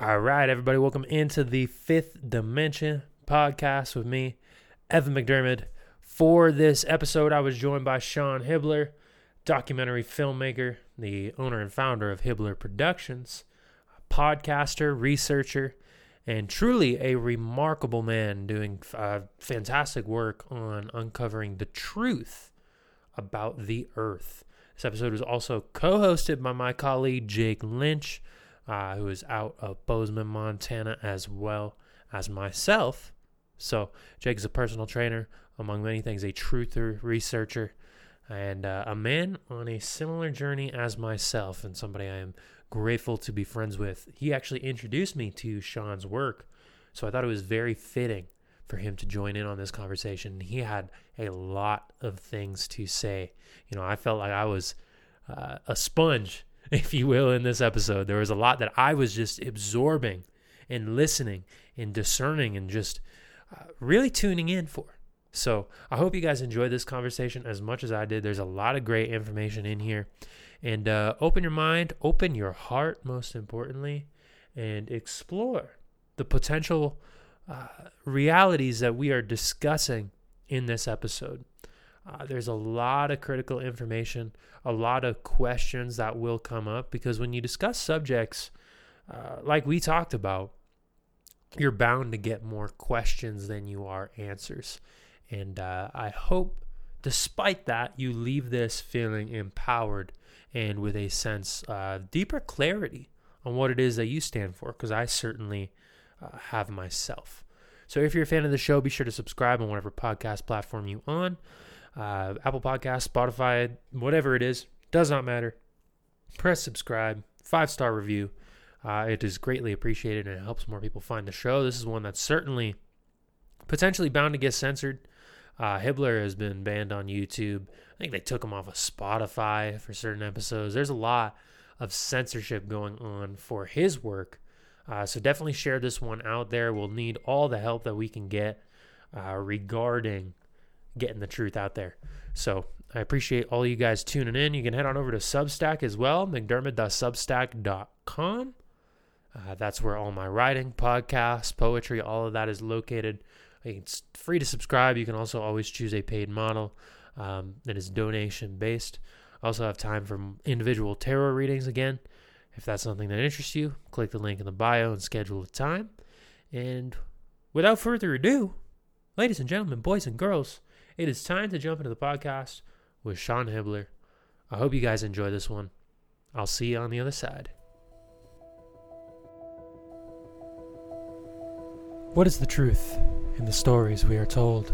All right, everybody, welcome into the Fifth Dimension podcast with me, Evan McDermott. For this episode, I was joined by Sean Hibbler, documentary filmmaker, the owner and founder of Hibbler Productions, podcaster, researcher, and truly a remarkable man doing fantastic work on uncovering the truth about the earth. This episode was also co-hosted by my colleague Jake Lynch, who is out of Bozeman, Montana, as well as myself. So Jake is a personal trainer, among many things, a truther, researcher, and a man on a similar journey as myself, and somebody I am grateful to be friends with. He actually introduced me to Sean's work, so I thought it was very fitting for him to join in on this conversation. He had a lot of things to say. You know, I felt like I was a sponge, if you will, in this episode. There was a lot that I was just absorbing and listening and discerning and just really tuning in for. So I hope you guys enjoyed this conversation as much as I did. There's a lot of great information in here. And open your mind, open your heart, most importantly, and explore the potential realities that we are discussing in this episode. There's a lot of critical information, a lot of questions that will come up, because when you discuss subjects like we talked about, you're bound to get more questions than you are answers. And I hope, despite that, you leave this feeling empowered and with a sense of deeper clarity on what it is that you stand for, because I certainly have myself. So if you're a fan of the show, be sure to subscribe on whatever podcast platform you're on. Apple Podcasts, Spotify, whatever it is, does not matter. Press subscribe, 5-star review. It is greatly appreciated, and it helps more people find the show. This is one that's certainly potentially bound to get censored. Hibbler has been banned on YouTube. I think they took him off of Spotify for certain episodes. There's a lot of censorship going on for his work. So definitely share this one out there. We'll need all the help that we can get regarding getting the truth out there. So I appreciate all you guys tuning in. You can head on over to Substack as well, mcdermott.substack.com. That's where all my writing, podcasts, poetry, all of that is located. It's free to subscribe. You can also always choose a paid model that is donation-based. I also have time for individual tarot readings again. If that's something that interests you, click the link in the bio and schedule a time. And without further ado, ladies and gentlemen, boys and girls, it is time to jump into the podcast with Sean Hibbler. I hope you guys enjoy this one. I'll see you on the other side. What is the truth in the stories we are told?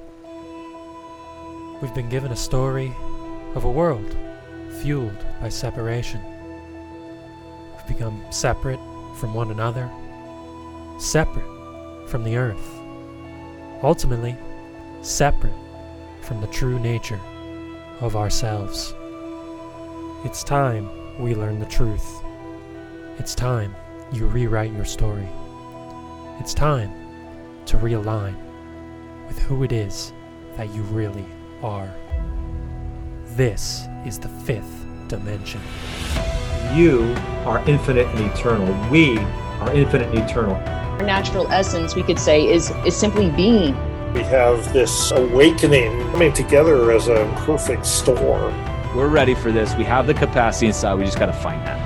We've been given a story of a world fueled by separation. We've become separate from one another, separate from the earth, ultimately separate from the true nature of ourselves. It's time we learn the truth. It's time you rewrite your story. It's time to realign with who it is that you really are. This is the Fifth Dimension. You are infinite and eternal. We are infinite and eternal. Our natural essence, we could say, is simply being. We have this awakening coming together as a perfect storm. We're ready for this. We have the capacity inside. We just got to find that.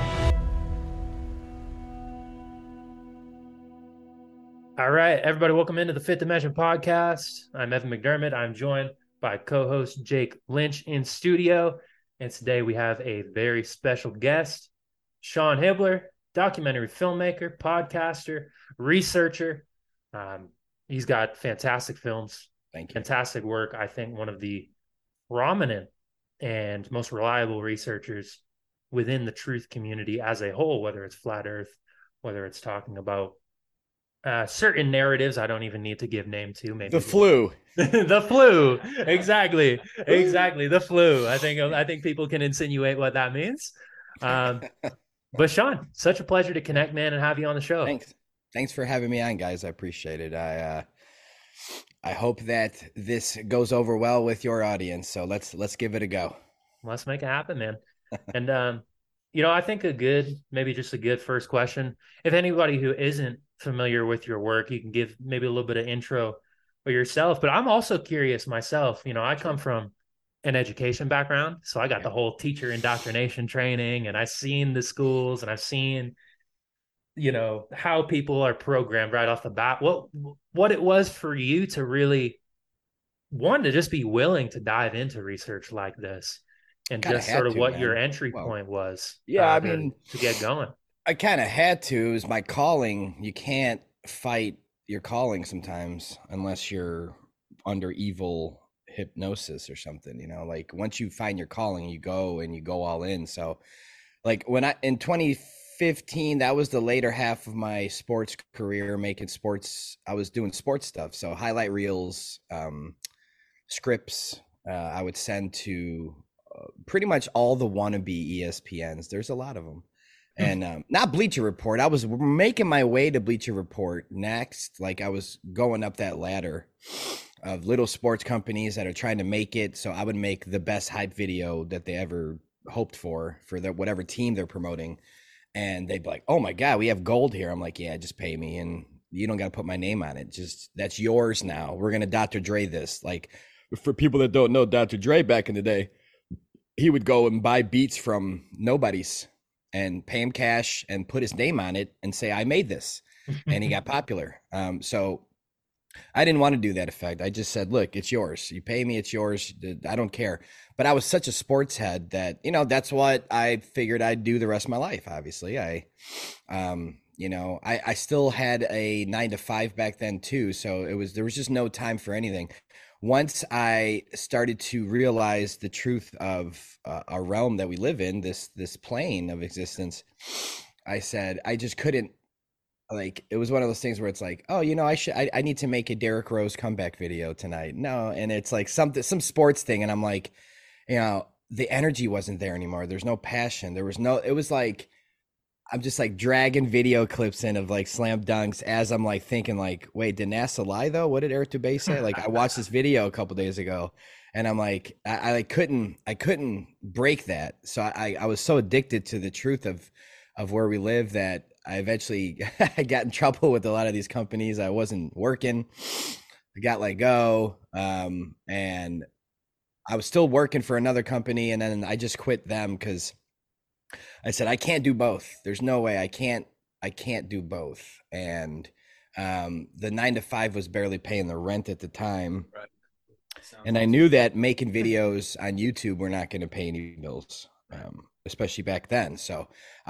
All right, everybody, welcome into the Fifth Dimension podcast. I'm Evan McDermott. I'm joined by co-host Jake Lynch in studio. And today we have a very special guest, Sean Hibbler, documentary filmmaker, podcaster, researcher. He's got fantastic films. Thank you. Fantastic work. I think one of the prominent and most reliable researchers within the truth community as a whole, whether it's flat earth, whether it's talking about certain narratives I don't even need to give name to. Maybe the flu. The flu. Exactly. The flu. I think people can insinuate what that means. But Sean, such a pleasure to connect, man, and have you on the show. Thanks for having me on, guys. I appreciate it. I hope that this goes over well with your audience. So let's give it a go. Let's make it happen, man. And I think maybe just a good first question. If anybody who isn't familiar with your work, you can give maybe a little bit of intro of yourself. But I'm also curious myself. I come from an education background, so I got the whole teacher indoctrination training, and I've seen the schools, and I've seen, how people are programmed right off the bat. What it was for you to really one to just be willing to dive into research like this, and Kind of just had sort of to, what your man. entry Well, point was yeah, I to, mean, to get going. I kind of had to. It was my calling. You can't fight your calling sometimes unless you're under evil hypnosis or something, like once you find your calling, you go all in. So like when in 2015, that was the later half of my sports career, making sports. I was doing sports stuff. So highlight reels, scripts, I would send to pretty much all the wannabe ESPNs. There's a lot of them. And not Bleacher Report. I was making my way to Bleacher Report next. Like I was going up that ladder of little sports companies that are trying to make it. So I would make the best hype video that they ever hoped for whatever team they're promoting. And they'd be like, oh my God, we have gold here. I'm like, yeah, just pay me. And you don't got to put my name on it. Just that's yours now. We're going to Dr. Dre this. Like for people that don't know Dr. Dre back in the day, he would go and buy beats from nobodies and pay him cash and put his name on it and say, I made this. And he got popular. So I didn't want to do that effect. I just said, look, it's yours. You pay me, it's yours. I don't care. But I was such a sports head that, that's what I figured I'd do the rest of my life. Obviously, I still had a 9-to-5 back then too. So there was just no time for anything. Once I started to realize the truth of a realm that we live in, this plane of existence, I said, I just couldn't, like, it was one of those things where it's like, oh, I need to make a Derrick Rose comeback video tonight. No. And it's like some sports thing. And I'm like, the energy wasn't there anymore. There's no passion. It was like, I'm just like dragging video clips in of like slam dunks as I'm like thinking like, wait, did NASA lie though? What did Eric Dubé say? Like I watched this video a couple days ago and I'm like, I couldn't break that. So I was so addicted to the truth of where we live that I eventually I got in trouble with a lot of these companies. I wasn't working. I got let go. And I was still working for another company and then I just quit them because I said, I can't do both. There's no way I can't do both. And the 9-to-5 was barely paying the rent at the time. Right. And I knew that making videos on YouTube were not going to pay any bills, especially back then. So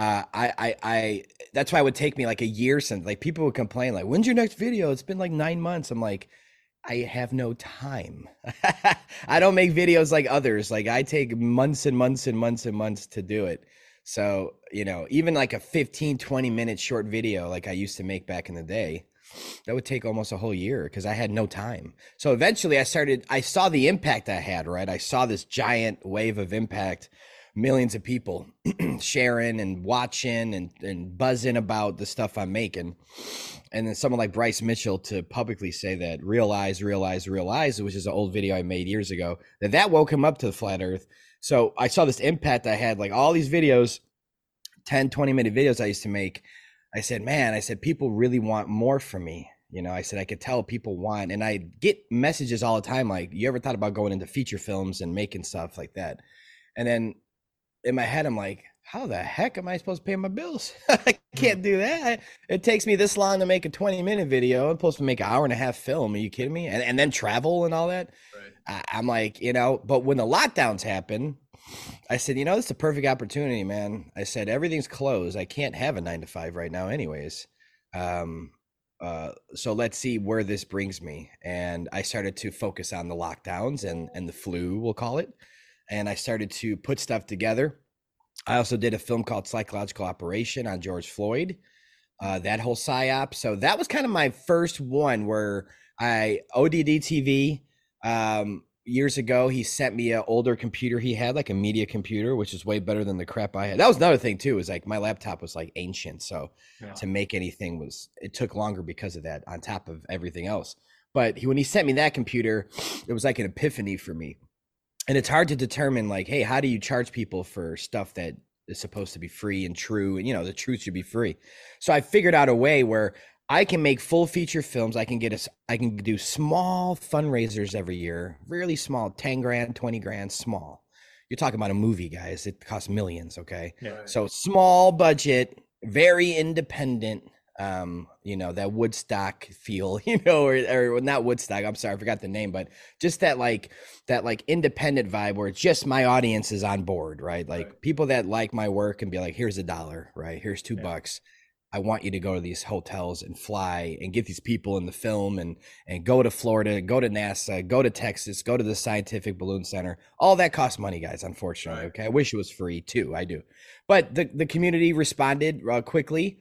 I that's why it would take me like a year since like people would complain like, when's your next video? It's been like 9 months. I'm like, I have no time. I don't make videos like others. Like I take months and months and months and months to do it. So, even like a 15-20 minute short video, like I used to make back in the day, that would take almost a whole year because I had no time. So eventually I saw the impact I had, right? I saw this giant wave of impact, millions of people sharing and watching and buzzing about the stuff I'm making. And then someone like Bryce Mitchell to publicly say that realize, which is an old video I made years ago, that woke him up to the flat earth. So I saw this impact I had, like all these videos, 10, 20-minute videos I used to make. I said, people really want more from me. I said, I could tell people want, and I get messages all the time. Like, you ever thought about going into feature films and making stuff like that? And then in my head, I'm like, how the heck am I supposed to pay my bills? I can't do that. It takes me this long to make a 20-minute video. I'm supposed to make an hour-and-a-half film. Are you kidding me? And then travel and all that. Right. I'm like, but when the lockdowns happen, I said, this is a perfect opportunity, man. I said, everything's closed. I can't have a 9-to-5 right now anyways. So let's see where this brings me. And I started to focus on the lockdowns and the flu, we'll call it. And I started to put stuff together. I also did a film called Psychological Operation on George Floyd, that whole psyop. So that was kind of my first one where ODD TV, years ago, he sent me an older computer he had, like a media computer, which is way better than the crap I had. That was another thing too, is like my laptop was like ancient. So to make anything it took longer because of that on top of everything else. But when he sent me that computer, it was like an epiphany for me. And it's hard to determine like, hey, how do you charge people for stuff that is supposed to be free and true, and the truth should be free. So I figured out a way where I can make full feature films. I can do small fundraisers every year, really small, 10 grand, 20 grand, small. You're talking about a movie, guys. It costs millions. Okay. Yeah. So small budget, very independent, that Woodstock feel, or not Woodstock. I'm sorry, I forgot the name, but just that independent vibe where it's just my audience is on board, right? Like people that like my work and be like, here's $1, right? Here's $2. I want you to go to these hotels and fly and get these people in the film and go to Florida, go to NASA, go to Texas, go to the Scientific Balloon Center. All that costs money, guys, unfortunately. Okay. I wish it was free too. I do. But the community responded quickly.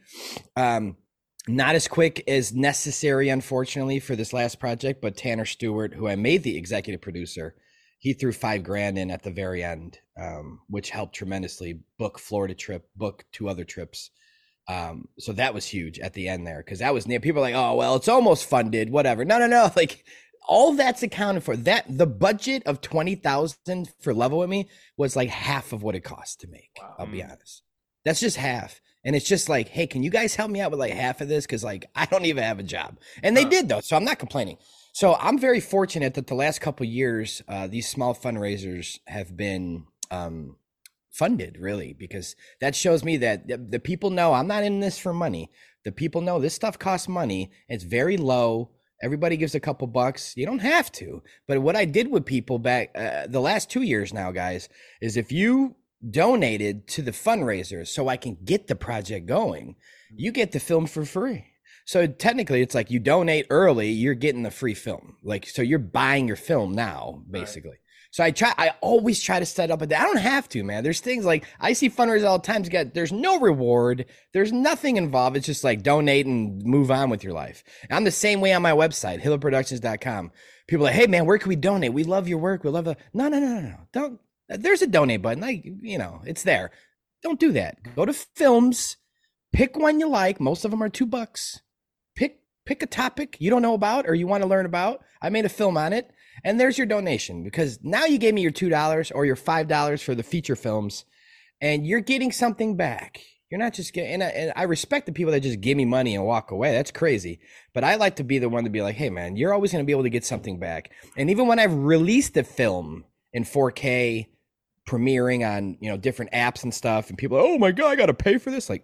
Not as quick as necessary, unfortunately, for this last project, but Tanner Stewart, who I made the executive producer, he threw $5 grand in at the very end, which helped tremendously. Book Florida trip, book 2 other trips. So that was huge at the end there, because that was near. People are like, oh, well, it's almost funded, whatever. No. Like all that's accounted for. That the budget of $20,000 for Level With Me was like half of what it cost to make. Wow. I'll be honest. That's just half. And it's just like, hey, can you guys help me out with like half of this? Because like I don't even have a job. And they did though, so I'm not complaining. So I'm very fortunate that the last couple of years, these small fundraisers have been funded, really, because that shows me that the people know I'm not in this for money. The people know this stuff costs money. It's very low. Everybody gives a couple bucks. You don't have to. But what I did with people back the last 2 years now, guys, is if you donated to the fundraisers so I can get the project going, you get the film for free. So technically it's like you donate early, you're getting the free film. Like, so you're buying your film now, basically. Right. So I always try to set up I don't have to, man. There's things like I see fundraisers all the time. There's no reward. There's nothing involved. It's just like donate and move on with your life. And I'm the same way on my website, hillerproductions.com. People are like, hey man, where can we donate? We love your work. We love the, no. Don't, there's a donate button. It's there. Don't do that. Go to films, pick one you like. Most of them are $2. Pick a topic you don't know about or you want to learn about. I made a film on it. And there's your donation, because now you gave me your $2 or your $5 for the feature films, and you're getting something back. You're not just getting, and I respect the people that just give me money and walk away. That's crazy. But I like to be the one to be like, hey man, you're always going to be able to get something back. And even when I've released the film in 4K, premiering on, different apps and stuff, and people are, oh my God, I got to pay for this. Like,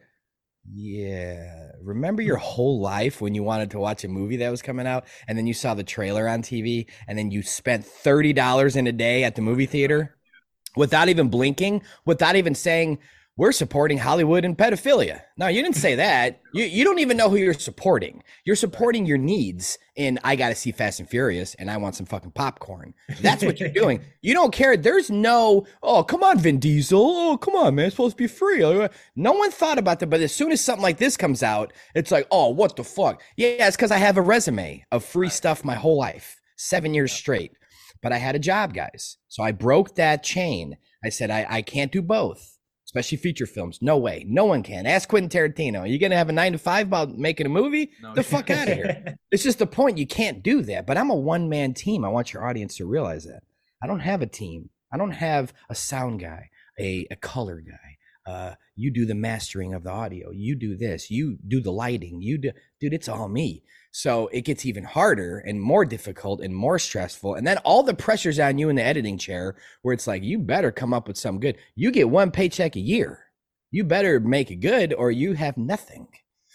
yeah. Remember your whole life when you wanted to watch a movie that was coming out and then you saw the trailer on TV and then you spent $30 in a day at the movie theater without even blinking, without even saying, we're supporting Hollywood and pedophilia. No, you didn't say that. You don't even know who you're supporting. You're supporting your needs in, I got to see Fast and Furious and I want some fucking popcorn. That's what you're doing. You don't care. There's no, oh, come on, Vin Diesel. Oh, come on, man. It's supposed to be free. No one thought about that. But as soon as something like this comes out, it's like, oh, what the fuck? Yeah, it's because I have a resume of free stuff my whole life, 7 years straight. But I had a job, guys. So I broke that chain. I said, I can't do both. Especially feature films. No way. No one can. Ask Quentin Tarantino. Are you going to have a 9 to 5 about making a movie? No. The fuck out of here. It's just the point. You can't do that. But I'm a one-man team. I want your audience to realize that. I don't have a team. I don't have a sound guy, a color guy. You do the mastering of the audio. You do this. You do the lighting. Dude, it's all me. So it gets even harder and more difficult and more stressful. And then all the pressure's on you in the editing chair where it's like, you better come up with something good. You get one paycheck a year. You better make it good or you have nothing.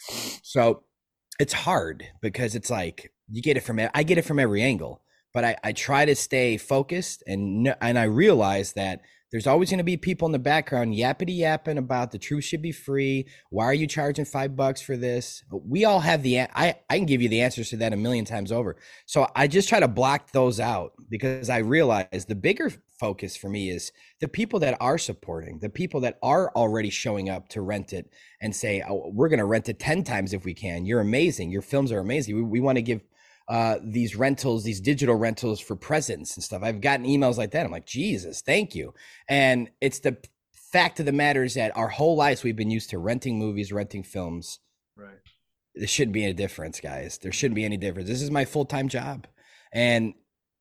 So it's hard because it's like, I get it from every angle, but I try to stay focused and I realize that there's always going to be people in the background yappity yapping about the truth should be free. Why are you charging $5 for this? We all have I can give you the answers to that a million times over. So I just try to block those out because I realize the bigger focus for me is the people that are supporting, the people that are already showing up to rent it and say, oh, we're going to rent it 10 times if we can. You're amazing. Your films are amazing. We want to give these rentals, these digital rentals for presents and stuff. I've gotten emails like that. I'm like, Jesus, thank you. And it's the fact of the matter is that our whole lives we've been used to renting movies, renting films. Right. There shouldn't be any difference, guys. There shouldn't be any difference. This is my full-time job. And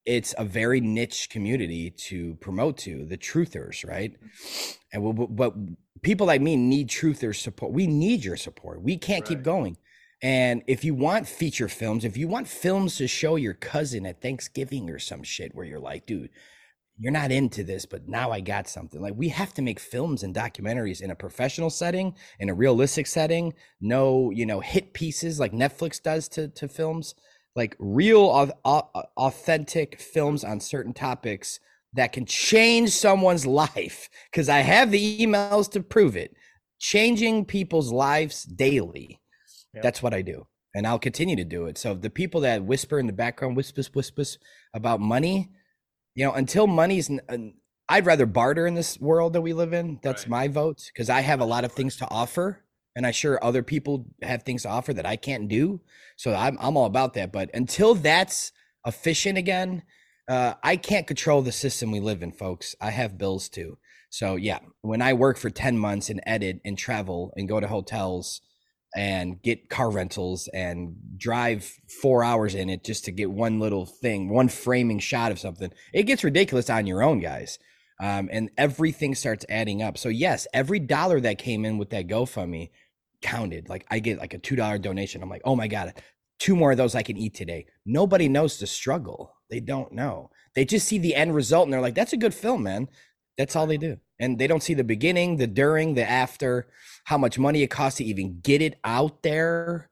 it's a very niche community to promote to, the truthers, right? And but people like me need truthers support. We need your support. We can't keep going. And if you want feature films, if you want films to show your cousin at Thanksgiving or some shit where you're like, dude, you're not into this, but now I got something. Like, we have to make films and documentaries in a professional setting, in a realistic setting. No, hit pieces like Netflix does to films. Like real authentic films on certain topics that can change someone's life. Because I have the emails to prove it. Changing people's lives daily. Yep. That's what I do. And I'll continue to do it. So the people that whisper in the background, whispers about money, until money's, I'd rather barter in this world that we live in. That's my vote, because I have a lot of things to offer. And I'm sure other people have things to offer that I can't do. So I'm all about that. But until that's efficient again, I can't control the system we live in, folks. I have bills too. So yeah, when I work for 10 months and edit and travel and go to hotels and get car rentals and drive 4 hours in it just to get one little thing, one framing shot of something, it gets ridiculous on your own, guys. And everything starts adding up. So yes, every dollar that came in with that GoFundMe counted. Like, I get like a $2 donation. I'm like, oh my God, 2 more of those I can eat today. Nobody knows the struggle. They don't know. They just see the end result and they're like, that's a good film, man. That's all they do. And they don't see the beginning, the during, the after, how much money it costs to even get it out there,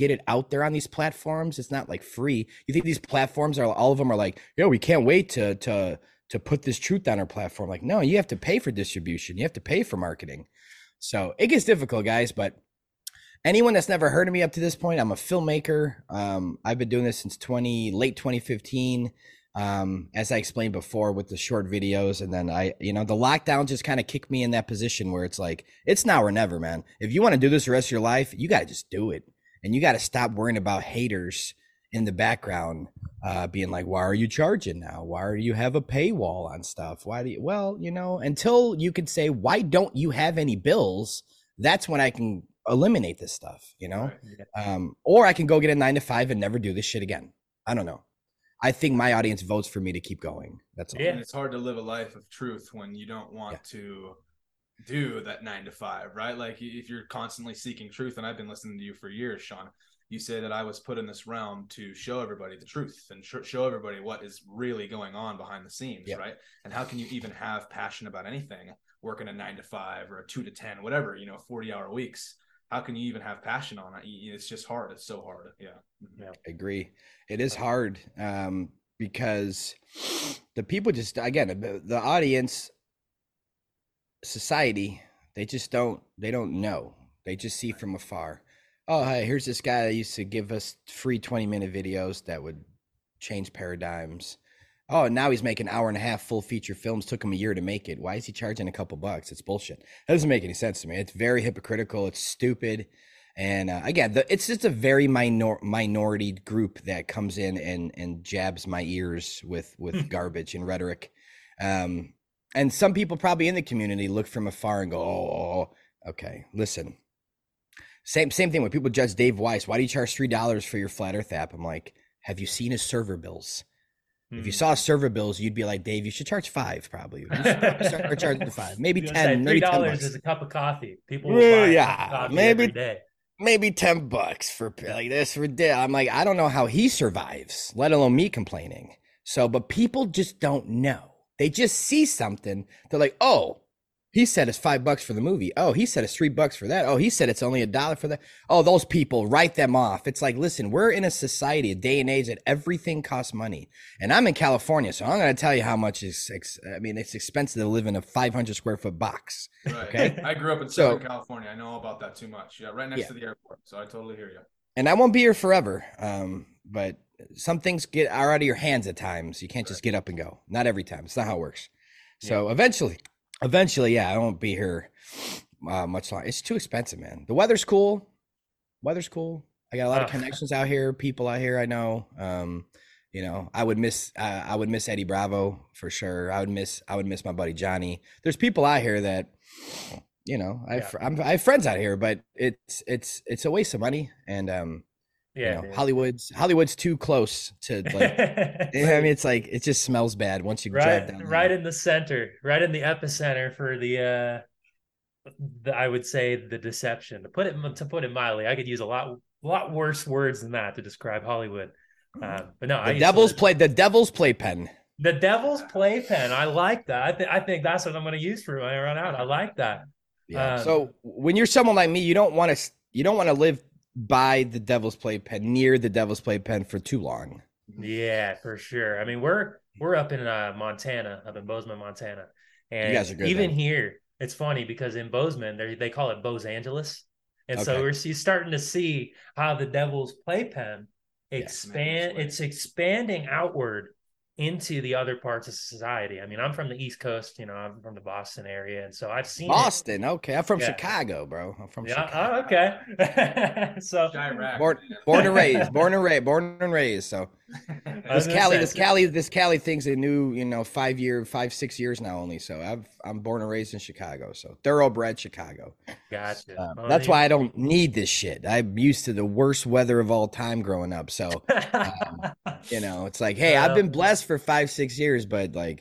on these platforms. It's not like free. You think these platforms all of them are like, we can't wait to put this truth on our platform. Like, no, you have to pay for distribution. You have to pay for marketing. So it gets difficult, guys. But anyone that's never heard of me up to this point, I'm a filmmaker. I've been doing this since late 2015. As I explained before with the short videos. And then the lockdown just kind of kicked me in that position where it's like, it's now or never, man. If you want to do this the rest of your life, you got to just do it. And you got to stop worrying about haters in the background, being like, why are you charging now? Why do you have a paywall on stuff? Until you could say, why don't you have any bills? That's when I can eliminate this stuff, or I can go get a 9-to-5 and never do this shit again. I don't know. I think my audience votes for me to keep going. That's all. Yeah. And it's hard to live a life of truth when you don't want to do that 9-to-5, right? Like, if you're constantly seeking truth, and I've been listening to you for years, Sean, you say that I was put in this realm to show everybody the truth and show everybody what is really going on behind the scenes, right? And how can you even have passion about anything, working a 9-to-5 or a 2-to-10, whatever, 40-hour weeks? How can you even have passion on it? It's just hard. It's so hard. Yeah. I agree. It is hard because the people just, again, the audience, society, they don't know. They just see from afar. Oh, hey, here's this guy that used to give us free 20-minute videos that would change paradigms. Oh, now he's making 1.5-hour full feature films. Took him a year to make it. Why is he charging a couple bucks? It's bullshit. That doesn't make any sense to me. It's very hypocritical. It's stupid. And again, it's just a very minority group that comes in and jabs my ears with garbage and rhetoric. And some people probably in the community look from afar and go, oh, okay, listen. Same thing when people judge Dave Weiss. Why do you charge $3 for your Flat Earth app? I'm like, have you seen his server bills? If you saw server bills, you'd be like, Dave, you should charge $5 probably. You should start charging $5, maybe 10, maybe $10 is a cup of coffee. People will buy coffee every day. Maybe $10 for like this for day. I'm like, I don't know how he survives, let alone me complaining. So, but people just don't know. They just see something. They're like, oh, he said it's $5 for the movie. Oh, he said it's $3 for that. Oh, he said it's only $1 for that. Oh, those people, write them off. It's like, listen, we're in a society, a day and age that everything costs money. And I'm in California, so I'm going to tell you how much it's expensive to live in a 500 square foot box. Right. Okay. I grew up in Southern California. I know about that too much. Yeah. Right next to the airport. So I totally hear you. And I won't be here forever. But some things are out of your hands at times. You can't just get up and go. Not every time. It's not how it works. So eventually, yeah, I won't be here much longer. It's too expensive, man. The weather's cool. I got a lot of connections out here, people out here I know. I would miss Eddie Bravo for sure. I would miss my buddy Johnny. There's people out here that, I have friends out here, but it's a waste of money. And Yeah, You know, Hollywood's too close to like. I mean, it's like it just smells bad once you drive down. Right in the center, right in the epicenter for the I would say the deception. To put it mildly, I could use a lot worse words than that to describe Hollywood. But no, the devil's playpen. The devil's playpen. I like that. I think that's what I'm going to use for when I run out. I like that. Yeah. So when you're someone like me, you don't want to live by the devil's playpen, near the devil's playpen for too long. Yeah, for sure. I mean, we're up in Montana, up in Bozeman, Montana, and you guys are good, even then. here, it's funny because in Bozeman, they call it Bose Angeles, and so Okay. we're starting to see how the devil's playpen expand. It's expanding outward into the other parts of society. I mean, I'm from the East Coast, I'm from the Boston area, and so I've seen Boston. Okay, I'm from Yeah. Chicago, bro. I'm from Yeah. Chicago. Oh, okay. So Chirac. Born and raised. So this Cali thing's a new, 6 years now only. So I'm born and raised in Chicago. So thoroughbred Chicago. Gotcha. That's why I don't need this shit. I'm used to the worst weather of all time growing up. So, it's like, hey, I've been blessed for 5-6 years, but like,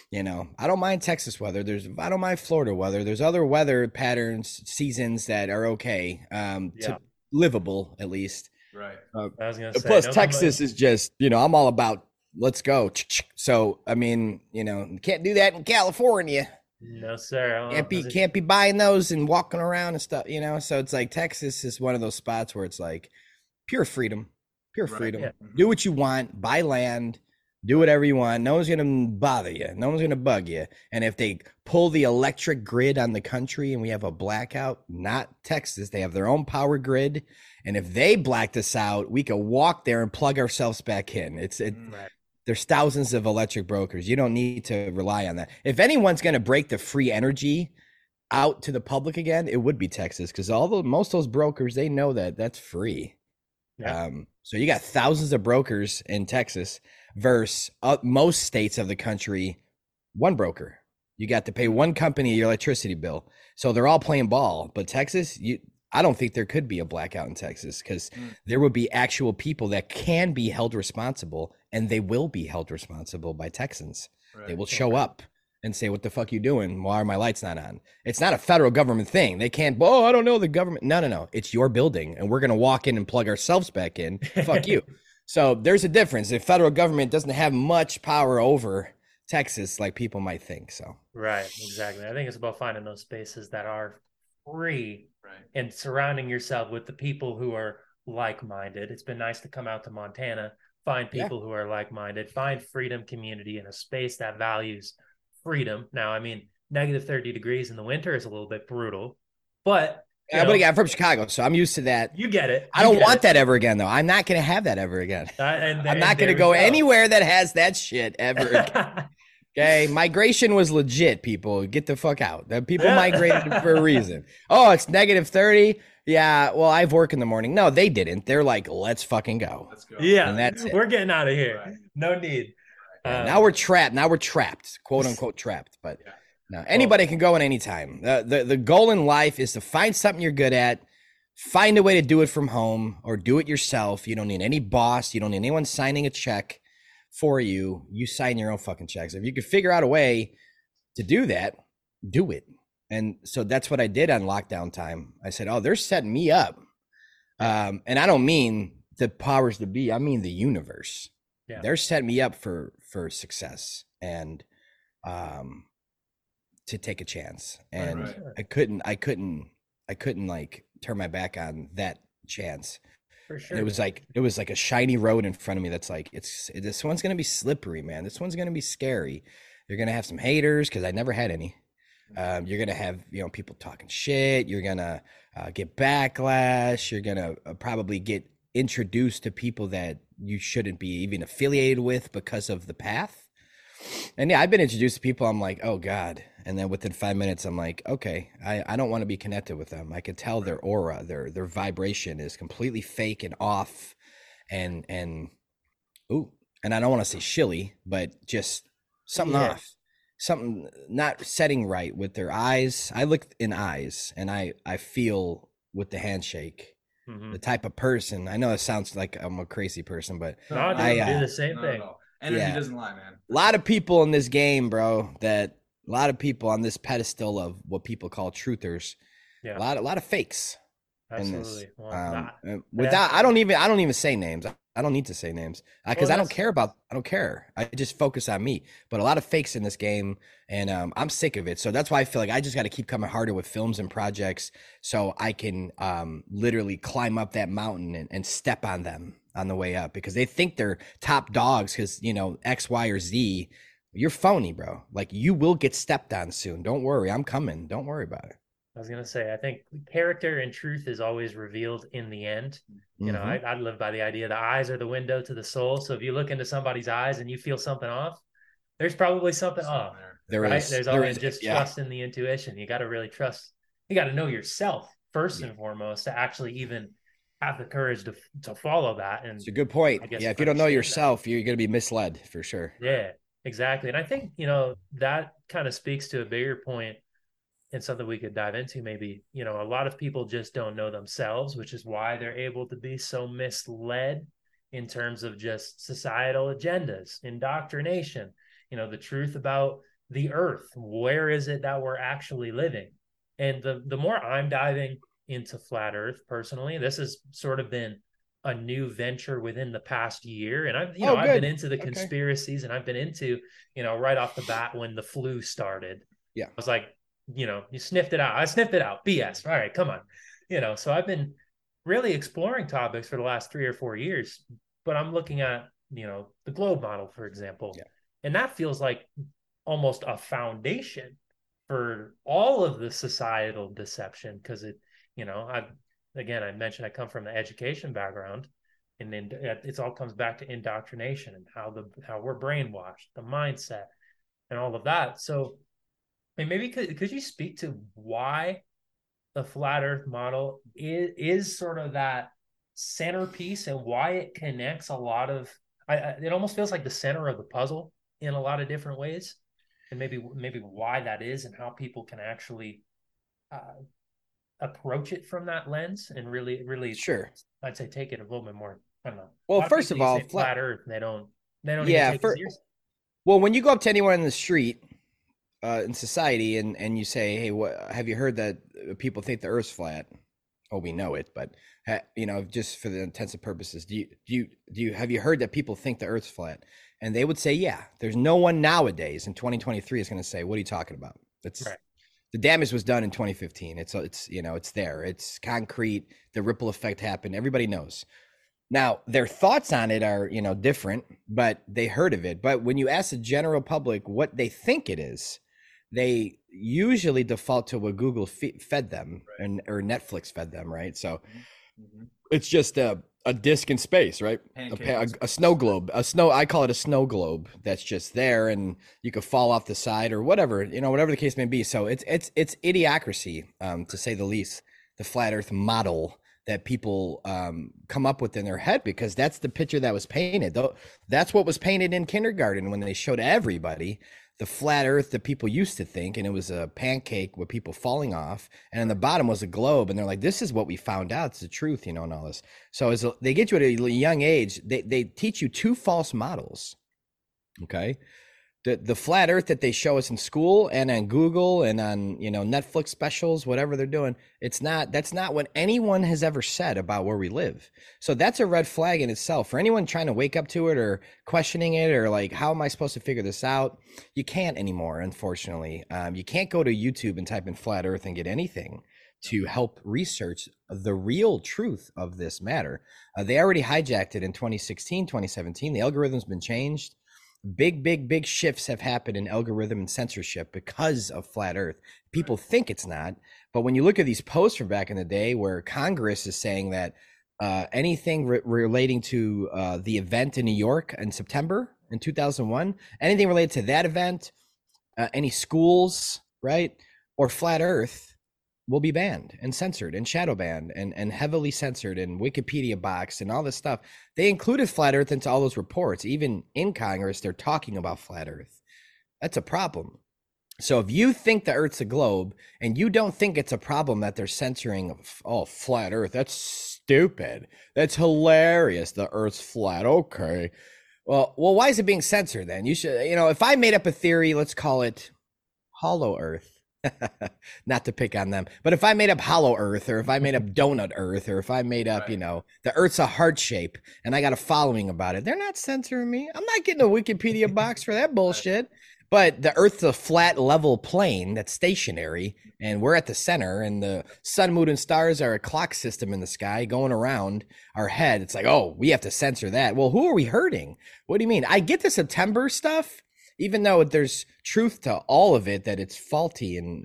I don't mind Texas weather. I don't mind Florida weather. There's other weather patterns, seasons that are okay, to livable at least. Right. I was gonna say, Plus, Texas is just, I'm all about let's go. So, I mean, can't do that in California. No, sir. Can't be buying those and walking around and stuff, So it's like Texas is one of those spots where it's like pure freedom. Yeah. Do what you want, buy land, do whatever you want. No one's gonna bother you. No one's gonna bug you. And if they pull the electric grid on the country and we have a blackout, not Texas, they have their own power grid. And if they blacked us out, we could walk there and plug ourselves back in. There's thousands of electric brokers. You don't need to rely on that. If anyone's going to break the free energy out to the public again, it would be Texas, because most of those brokers, they know that that's free. Yeah. So you got thousands of brokers in Texas versus most states of the country, one broker. You got to pay one company your electricity bill. So they're all playing ball. But Texas, I don't think there could be a blackout in Texas, because there would be actual people that can be held responsible, and they will be held responsible by Texans. Right. They will show up and say, what the fuck you doing? Why are my lights not on? It's not a federal government thing. They can't, I don't know the government. No. It's your building, and we're going to walk in and plug ourselves back in. Fuck you. So there's a difference. The federal government doesn't have much power over Texas like people might think. So right, exactly. I think it's about finding those spaces that are free, and surrounding yourself with the people who are like-minded. It's been nice to come out to Montana, find people who are like-minded, find freedom community in a space that values freedom. Now, I mean, negative 30 degrees in the winter is a little bit brutal, but but again, I'm from Chicago, so I'm used to that. You get it. I don't want that ever again, though. I'm not going to have that ever again. I'm not going to go anywhere that has that shit ever again. Okay, migration was legit, people. Get the fuck out. The people migrated for a reason. Oh, it's negative 30? Yeah, well, I have work in the morning. No, they didn't. They're like, let's fucking go. Let's go. Yeah, and that's it. We're getting out of here. Right. No need. Now we're trapped. Now we're trapped, quote unquote trapped. But no, anybody can go at any time. The goal in life is to find something you're good at, find a way to do it from home or do it yourself. You don't need any boss. You don't need anyone signing a check for you. You sign your own fucking checks. If you could figure out a way to do that, do it. And so that's what I did on lockdown time. I said, they're setting me up. And I don't mean the powers to be. I mean the universe. Yeah. They're setting me up for success and to take a chance. And I couldn't like turn my back on that chance. For sure. And it was like a shiny road in front of me that's like, this one's going to be slippery, man. This one's going to be scary. You're going to have some haters, because I never had any. You're going to have, people talking shit. You're going to get backlash. You're going to probably get introduced to people that you shouldn't be even affiliated with because of the path. And I've been introduced to people. I'm like, oh God. And then within 5 minutes, I'm like, okay, I don't want to be connected with them. I can tell their aura, their vibration is completely fake and off. And I don't want to say shilly, but just something off, something not setting right with their eyes. I look in eyes and I feel with the handshake the type of person. I know it sounds like I'm a crazy person, but No, dude, I do the same Not thing. at all. Energy Yeah. doesn't lie, man. a lot of people in this game, bro, a lot of people on this pedestal of what people call truthers, Yeah, a lot of fakes in this. absolutely. Well, Without, I don't even say names. I don't need to say names because Well, I don't that's- care. I just focus on me. But a lot of fakes in this game, and I'm sick of it. So that's why I feel like I just got to keep coming harder with films and projects, so I can literally climb up that mountain and step on them on the way up, because they think they're top dogs because X, Y, or Z. You're phony, bro. Like, you will get stepped on soon. Don't worry, I'm coming. Don't worry about it. I was gonna say, I think character and truth is always revealed in the end. You know, Mhm. I live by the idea the eyes are the window to the soul. So if you look into somebody's eyes and you feel something off, there's probably something off, There right? is- There's there always is- just yeah. trust in the intuition. You got to really trust. You got to know yourself first Yeah. and foremost to actually even have the courage to follow that. And It's a good point. I guess Yeah, if you don't know understand that. yourself, you're going to be misled for sure. Yeah, exactly. And I think, that kind of speaks to a bigger point and something we could dive into maybe. A lot of people just don't know themselves, which is why they're able to be so misled in terms of just societal agendas, indoctrination, the truth about the earth. Where is it that we're actually living? And the more I'm diving into flat earth personally, this has sort of been a new venture within the past year. And I've been into the Okay. conspiracies, and I've been into, right off the bat when the flu started. Yeah. I was like, you sniffed it out. I sniffed it out. BS. All right, come on. So I've been really exploring topics for the last 3 or 4 years, but I'm looking at, the globe model, for example. Yeah. And that feels like almost a foundation for all of the societal deception, because I mentioned I come from the education background, and then it all comes back to indoctrination and how we're brainwashed, the mindset, and all of that. So, maybe could you speak to why the flat Earth model is sort of that centerpiece, and why it connects a lot of? It almost feels like the center of the puzzle in a lot of different ways, and maybe why that is, and how people can actually approach it from that lens, and really, Sure. I'd say take it a little bit more. I don't know. Well, A lot of first people, of you all, say flat Earth, and they don't even Yeah, take it for- seriously. Well, when you go up to anyone in the street in society and you say, "Hey, have you heard that people think the Earth's flat?" Oh, we know it, but just for the intents and purposes, have you heard that people think the Earth's flat? And they would say, "Yeah." There's no one nowadays in 2023 is going to say, "What are you talking about?" That's Right. The damage was done in 2015. It's there. It's concrete. The ripple effect happened. Everybody knows. Now, their thoughts on it are, different, but they heard of it. But when you ask the general public what they think it is, they usually default to what Google fed them, or Netflix fed them, right? So it's just a disc in space, right? A snow globe, I call it a snow globe that's just there, and you could fall off the side or whatever, whatever the case may be. So it's idiocracy, to say the least, the flat Earth model that people come up with in their head, because that's the picture that was painted. Though that's what was painted in kindergarten when they showed everybody the flat Earth that people used to think, and it was a pancake with people falling off, and in the bottom was a globe, and they're like, "This is what we found out. It's the truth," and all this. So as they get you at a young age, they teach you two false models. Okay. The flat Earth that they show us in school and on Google and on Netflix specials, whatever they're doing, that's not what anyone has ever said about where we live. So that's a red flag in itself for anyone trying to wake up to it or questioning it, or like, how am I supposed to figure this out? You can't anymore, unfortunately. You can't go to YouTube and type in flat Earth and get anything to help research the real truth of this matter. They already hijacked it in 2016, 2017. The algorithm's been changed. Big shifts have happened in algorithm and censorship because of flat Earth. People think it's not, but when you look at these posts from back in the day where Congress is saying that anything relating to the event in New York in September in 2001, anything related to that event, any schools, right, or flat Earth will be banned and censored and shadow banned and heavily censored and Wikipedia box and all this stuff. They included flat Earth into all those reports. Even in Congress, they're talking about flat Earth. That's a problem. So if you think the Earth's a globe and you don't think it's a problem that they're censoring, flat Earth, that's stupid. That's hilarious. The Earth's flat. Okay. Well, why is it being censored then? You should, if I made up a theory, let's call it Hollow Earth. Not to pick on them, but if I made up Hollow Earth, or if I made up Donut Earth, or if I made up, the Earth's a heart shape, and I got a following about it, they're not censoring me. I'm not getting a Wikipedia box for that bullshit. But the Earth's a flat, level plane that's stationary, and we're at the center, and the sun, moon, and stars are a clock system in the sky going around our head. It's like, oh, we have to censor that. Well, who are we hurting? What do you mean? I get the September stuff, even though there's truth to all of it, that it's faulty and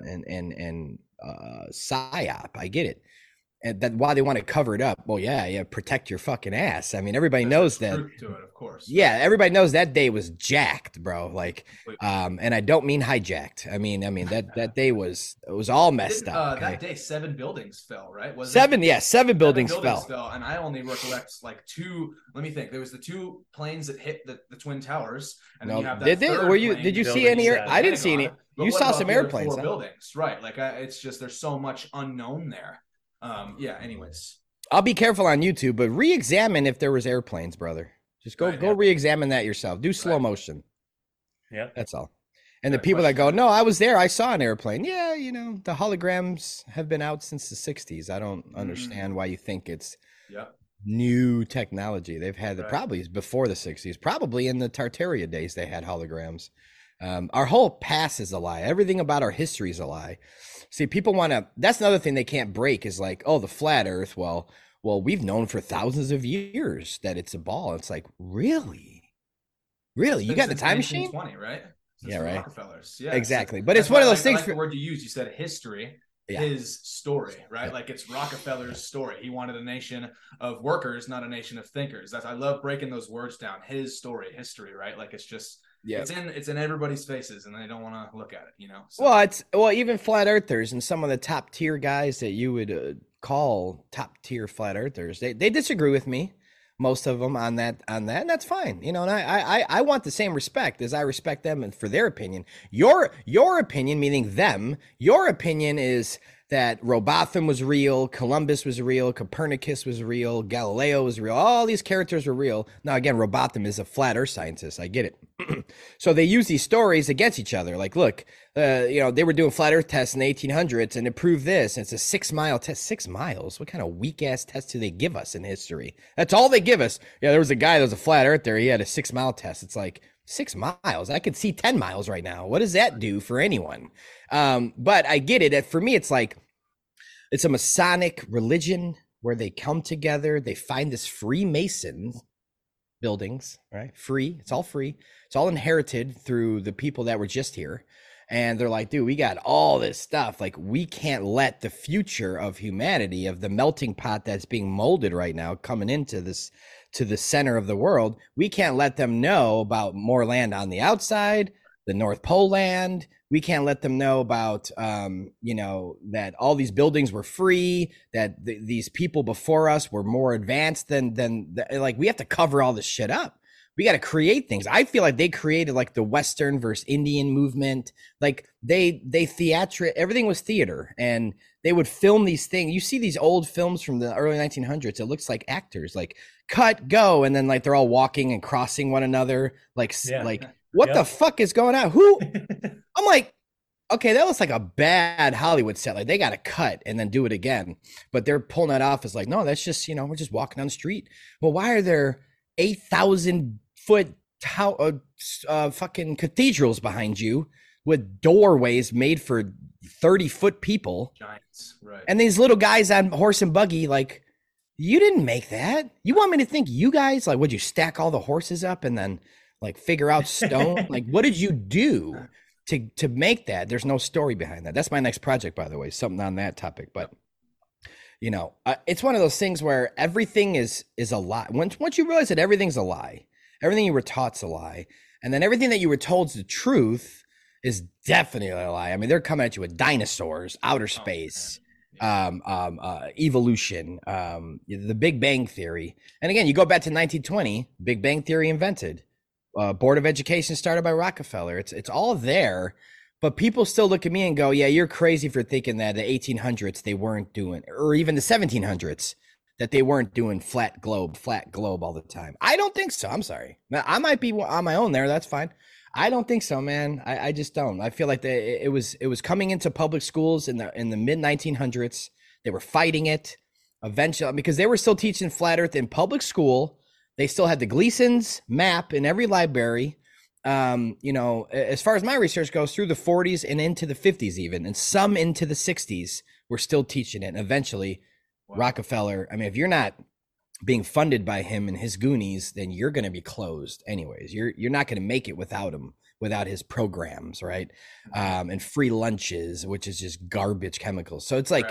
psyop. I get it. And that why they want to cover it up. Well, yeah, protect your fucking ass. I mean, everybody knows that. Truth to it, of course. Yeah, everybody knows that day was jacked, bro. Like, and I don't mean hijacked. I mean that day was all messed up. Okay? That day, 7 buildings fell, right? Seven buildings fell. And I only recollect like 2. Let me think. There was the 2 planes that hit the Twin Towers, and then you have that Did you see any? I didn't see any. You saw some airplanes. 4 buildings, right? Like, it's just there's so much unknown there. Anyways, I'll be careful on YouTube, but re-examine if there was airplanes, brother. Just go re-examine that yourself. Do slow motion. Yeah, that's all. And the people that go, no, I was there, I saw an airplane. Yeah, the holograms have been out since the 60s. I don't understand why you think it's new technology. They've had probably before the 60s, probably in the Tartaria days they had holograms. Our whole past is a lie. Everything about our history is a lie. See, people want to, that's another thing they can't break is like, oh, the flat earth. Well, we've known for thousands of years that it's a ball. It's like, really? You got the time machine? 20, right? Yeah, right. Rockefellers. Yeah, exactly. But it's one of those things. Like the word you used. You said history. Yeah. His story, right? Like it's Rockefeller's story. He wanted a nation of workers, not a nation of thinkers. I love breaking those words down. His story, history, right? Like it's just. Yeah, it's in everybody's faces, and they don't want to look at it, So. Well, even flat earthers and some of the top tier guys that you would call top tier flat earthers, they disagree with me, most of them on that, and that's fine, And I want the same respect as I respect them and for their opinion. Your opinion, meaning them, your opinion is that Robotham was real, Columbus was real, Copernicus was real, Galileo was real. All these characters were real. Now, again, Robotham is a flat earth scientist. I get it. So they use these stories against each other. Like, look, they were doing flat earth tests in the 1800s and it proved this. And it's a 6-mile test. 6 miles? What kind of weak-ass test do they give us in history? That's all they give us. Yeah, there was a guy that was a flat earther. He had a 6-mile test. It's like, 6 miles? I could see 10 miles right now. What does that do for anyone? But I get it. For me, it's like, it's a Masonic religion where they come together. They find this Freemason buildings, right? Free. It's all free. It's all inherited through the people that were just here. And they're like, dude, we got all this stuff. Like, we can't let the future of humanity, of the melting pot that's being molded right now, coming into this, to the center of the world, we can't let them know about more land on the outside, the North Pole land. We can't let them know about, that all these buildings were free, that these people before us were more advanced than like, we have to cover all this shit up. We got to create things. I feel like they created like the Western versus Indian movement. Like they everything was theater, and they would film these things. You see these old films from the early 1900s. It looks like actors, like cut, go. And then like, they're all walking and crossing one another. What the fuck is going on? Who? I'm like, okay, that looks like a bad Hollywood set. Like, they got to cut and then do it again. But they're pulling that off as like, no, that's just, we're just walking down the street. Well, why are there 8,000-foot fucking cathedrals behind you with doorways made for 30-foot people? Giants, right. And these little guys on horse and buggy, like, you didn't make that. You want me to think you guys, like, would you stack all the horses up and then like figure out stone? Like, what did you do to make that? There's no story behind that. That's my next project, by the way, something on that topic. But it's one of those things where everything is a lie. Once you realize that everything's a lie, everything you were taught's a lie, and then everything that you were told's the truth is definitely a lie. I mean, they're coming at you with dinosaurs, outer space, evolution, the Big Bang Theory. And again, you go back to 1920, Big Bang Theory invented. Board of Education started by Rockefeller. It's all there, but people still look at me and go, yeah, you're crazy for thinking that the 1800s they weren't doing, or even the 1700s that they weren't doing flat globe all the time. I don't think so. I'm sorry. I might be on my own there. That's fine. I don't think so, man. I just don't. I feel like it was coming into public schools in the mid 1900s. They were fighting it eventually because they were still teaching flat earth in public school. They still had the Gleason's map in every library. As far as my research goes, through the 40s and into the 50s even, and some into the 60s, we're still teaching it. And eventually, wow. Rockefeller, I mean, if you're not being funded by him and his Goonies, then you're going to be closed anyways. You're not going to make it without him, without his programs, right? And free lunches, which is just garbage chemicals. So it's like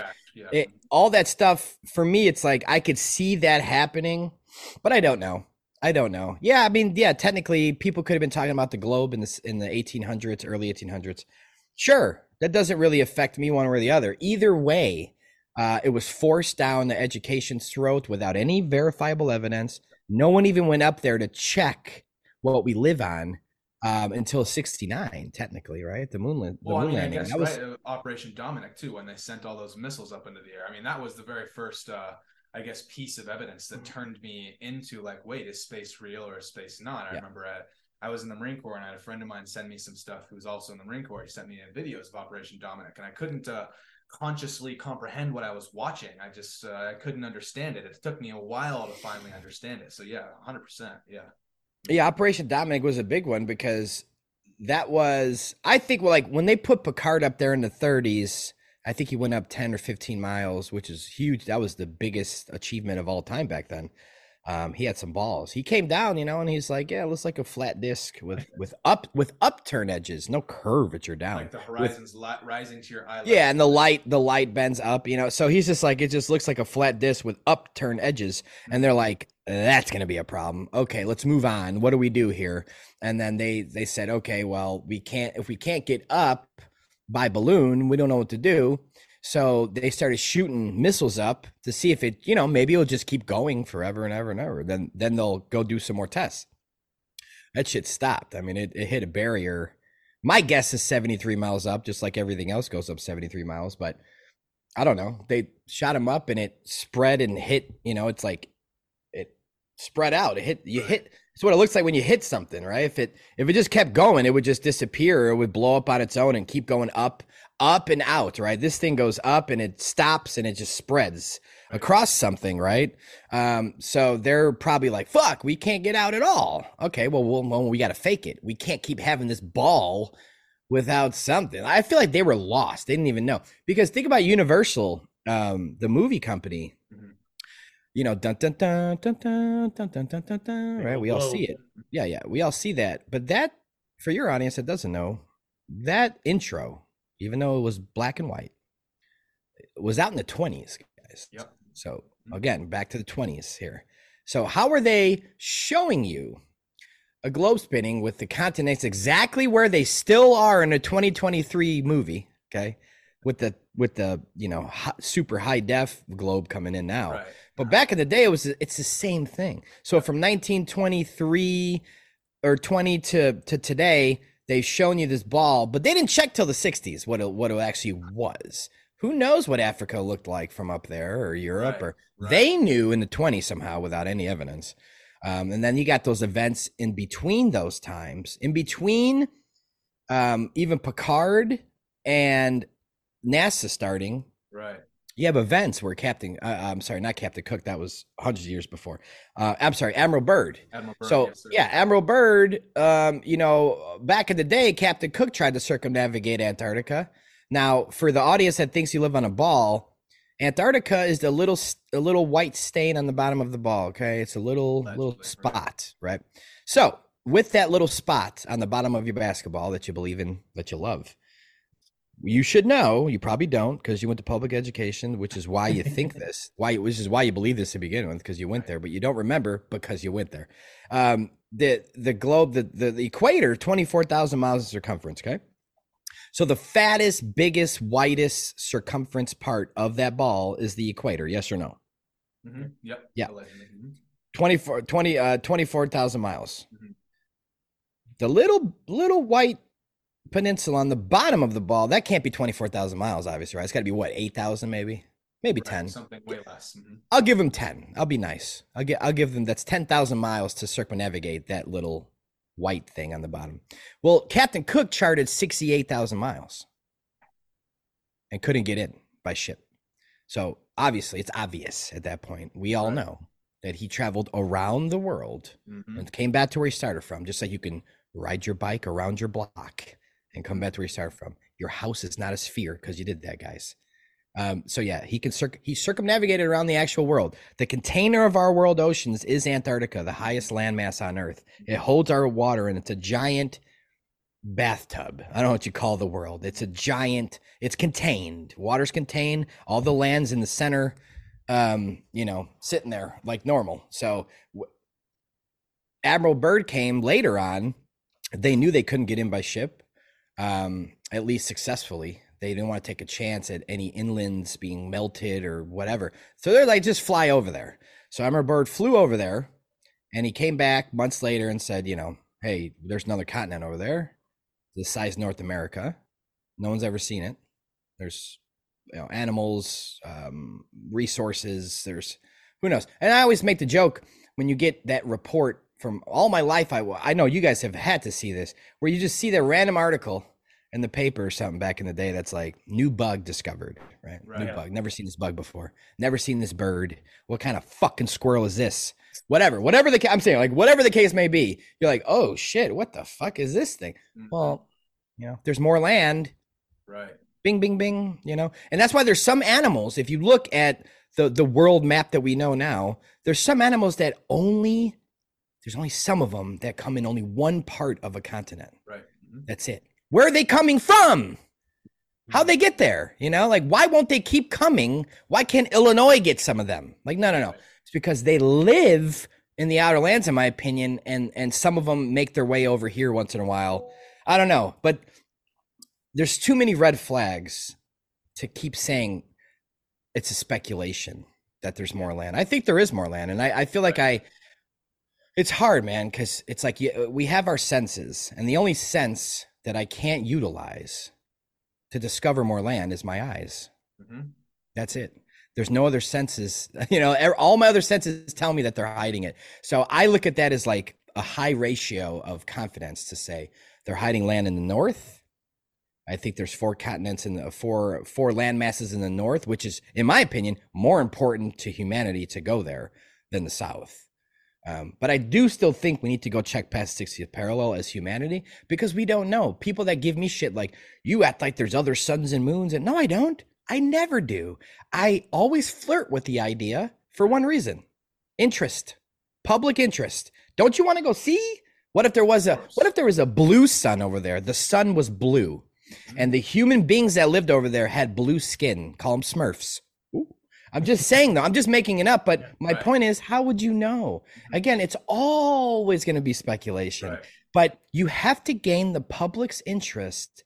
all that stuff for me, it's like I could see that happening, but I don't know. Yeah, I mean, yeah, technically people could have been talking about the globe in the 1800s, early 1800s. Sure, that doesn't really affect me one way or the other. Either way, it was forced down the education's throat without any verifiable evidence. No one even went up there to check what we live on until 1969, technically, right? The moon landing. I guess, that was Operation Dominic too, when they sent all those missiles up into the air. I mean, that was the very first, piece of evidence that turned me into like, wait, is space real or is space not? I remember I was in the Marine Corps and I had a friend of mine send me some stuff who was also in the Marine Corps. He sent me videos of Operation Dominic, and I couldn't consciously comprehend what I was watching. I just I couldn't understand it. It took me a while to finally understand it. So yeah, 100%. Yeah, Operation Dominic was a big one because that was, I think, like when they put Picard up there in the 30s, I think he went up 10 or 15 miles, which is huge. That was the biggest achievement of all time back then. He had some balls. He came down, and he's like, yeah, it looks like a flat disc with upturn edges, no curvature down. Like the horizon's rising to your eye. Yeah, and the light bends up, So he's just like, it just looks like a flat disc with upturn edges. And they're like, that's going to be a problem. Okay, let's move on. What do we do here? And then they said, okay, well, if we can't get up by balloon, we don't know what to do. So they started shooting missiles up to see if it, maybe it'll just keep going forever and ever and ever. Then they'll go do some more tests. That shit stopped. I mean, it hit a barrier. My guess is 73 miles up, just like everything else goes up 73 miles. But I don't know. They shot him up and it spread and hit, it's like it spread out. It's what it looks like when you hit something, right? If it just kept going, it would just disappear. It would blow up on its own and keep going up and out, right? This thing goes up and it stops and it just spreads across something, right? So they're probably like, fuck, we can't get out at all. Okay, well, we got to fake it. We can't keep having this ball without something. I feel like they were lost. They didn't even know. Because think about Universal, the movie company. Dun dun dun dun dun dun dun dun dun dun, right? We all see it. Yeah, we all see that. But that, for your audience that doesn't know, that intro, even though it was black and white, it was out in the 20s, guys. Yep. So again, back to the 20s here. So how are they showing you a globe spinning with the continents exactly where they still are in a 2023 movie? Okay, with the super high def globe coming in now. Right. But back in the day, it's the same thing. So from 1923 or 20 to today, they've shown you this ball, but they didn't check till the 60s what it actually was. Who knows what Africa looked like from up there, or Europe, right. They knew in the 20s somehow without any evidence. And then you got those events in between those times, in between even Picard and NASA starting. Right. You have events where not Captain Cook. That was hundreds of years before. Admiral Byrd. So yes, Admiral Byrd, back in the day, Captain Cook tried to circumnavigate Antarctica. Now, for the audience that thinks you live on a ball, Antarctica is a little white stain on the bottom of the ball. Okay. It's a little spot, right? So with that little spot on the bottom of your basketball that you believe in, that you love, you should know, you probably don't because you went to public education, which is why you think this, which is why you believe this to begin with, because you went there, but you don't remember because you went there. The globe, the equator, 24,000 miles of circumference, okay? So the fattest, biggest, whitest circumference part of that ball is the equator, yes or no? Mm-hmm. Yep. Yeah. 24,000 miles. Mm-hmm. The little white peninsula on the bottom of the ball, that can't be 24,000 miles, obviously, right? It's got to be what, 8,000 maybe? maybe Right, 10. something way less. Mhm. I'll give them 10. I'll be nice. I'll give them, that's 10,000 miles to circumnavigate that little white thing on the bottom. Well, Captain Cook charted 68,000 miles and couldn't get in by ship. So obviously, it's obvious at that point. We all know that he traveled around the world and came back to where he started from, just like you can ride your bike around your block and come back to where you started from. Your house is not a sphere because you did that, guys. So yeah, he circumnavigated around the actual world. The container of our world oceans is Antarctica, the highest landmass on Earth. It holds our water, and it's a giant bathtub. I don't know what you call the world. It's a giant, it's contained. Water's contained. All the land's in the center, sitting there like normal. So Admiral Byrd came later on. They knew they couldn't get in by ship, at least successfully. They didn't want to take a chance at any inlands being melted or whatever. So they're like, just fly over there. So Admiral Byrd flew over there, and he came back months later and said, hey, there's another continent over there, the size North America. No one's ever seen it. There's animals, resources. There's who knows. And I always make the joke when you get that report from all my life. I know you guys have had to see this, where you just see that random article in the paper or something back in the day that's like, new bug discovered, right? New bug. Never seen this bug before. Never seen this bird. What kind of fucking squirrel is this? Whatever the case may be, you're like, oh shit, what the fuck is this thing? Well, there's more land. Right. Bing, bing, bing, and that's why there's some animals. If you look at the world map that we know now, there's some animals that there's only some of them that come in only one part of a continent. Right. That's it. Where are they coming from? How'd they get there? Like, why won't they keep coming? Why can't Illinois get some of them? Like, no. It's because they live in the outer lands, in my opinion, and some of them make their way over here once in a while. I don't know, but there's too many red flags to keep saying it's a speculation that there's more land. I think there is more land, and I feel like it's hard, man, because it's like we have our senses, and the only sense that I can't utilize to discover more land is my eyes. That's it. There's no other senses. All my other senses tell me that they're hiding it. So I look at that as like a high ratio of confidence to say they're hiding land in the north. I think there's 4 continents in the four land masses in the north, which is, in my opinion, more important to humanity to go there than the south. But I do still think we need to go check past 60th parallel as humanity, because we don't know. People that give me shit like, you act like there's other suns and moons, and no, I don't. I never do. I always flirt with the idea for one reason: interest, public interest. Don't you want to go see? What if there was a blue sun over there? The sun was blue, and the human beings that lived over there had blue skin. Call them Smurfs. I'm just saying, though. I'm just making it up. But my point is, how would you know? Again, it's always going to be speculation. Right. But you have to gain the public's interest.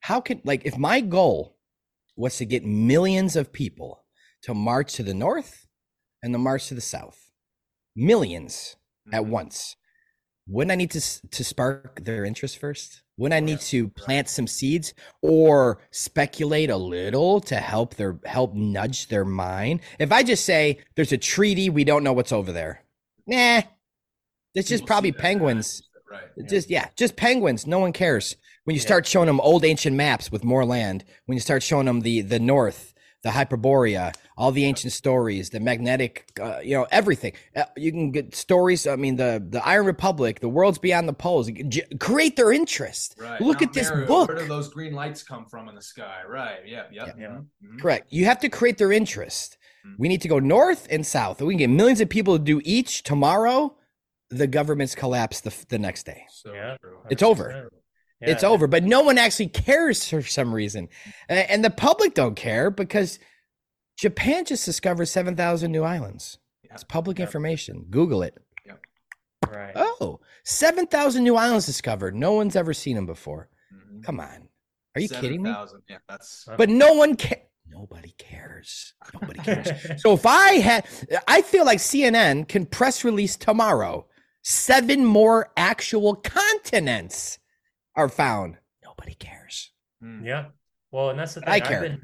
If my goal was to get millions of people to march to the north and the march to the south, millions at once, wouldn't I need to spark their interest first? Wouldn't I need to plant some seeds or speculate a little to help nudge their mind? If I just say there's a treaty, we don't know what's over there. Nah, it's just probably penguins. Right. Just penguins. No one cares. When you start showing them old ancient maps with more land, when you start showing them the north, the Hyperborea, all the ancient stories, the magnetic, everything. You can get stories. I mean, the Iron Republic, the worlds beyond the poles. Create their interest. Right. Look at this book. Where do those green lights come from in the sky? Right. Yep. Correct. You have to create their interest. We need to go north and south. We can get millions of people to do each. Tomorrow, the governments collapse the next day. It's over. Yeah. It's over. But no one actually cares for some reason. And the public don't care because Japan just discovered 7,000 new islands. It's public information. Google it. Right. Oh, 7,000 new islands discovered. No one's ever seen them before. Come on. Are you kidding me? Yeah, that's. But no one cares. Nobody cares. Nobody cares. So if I feel like CNN can press release tomorrow, 7 more actual continents are found. Nobody cares. Yeah. Well, and that's the thing. I care.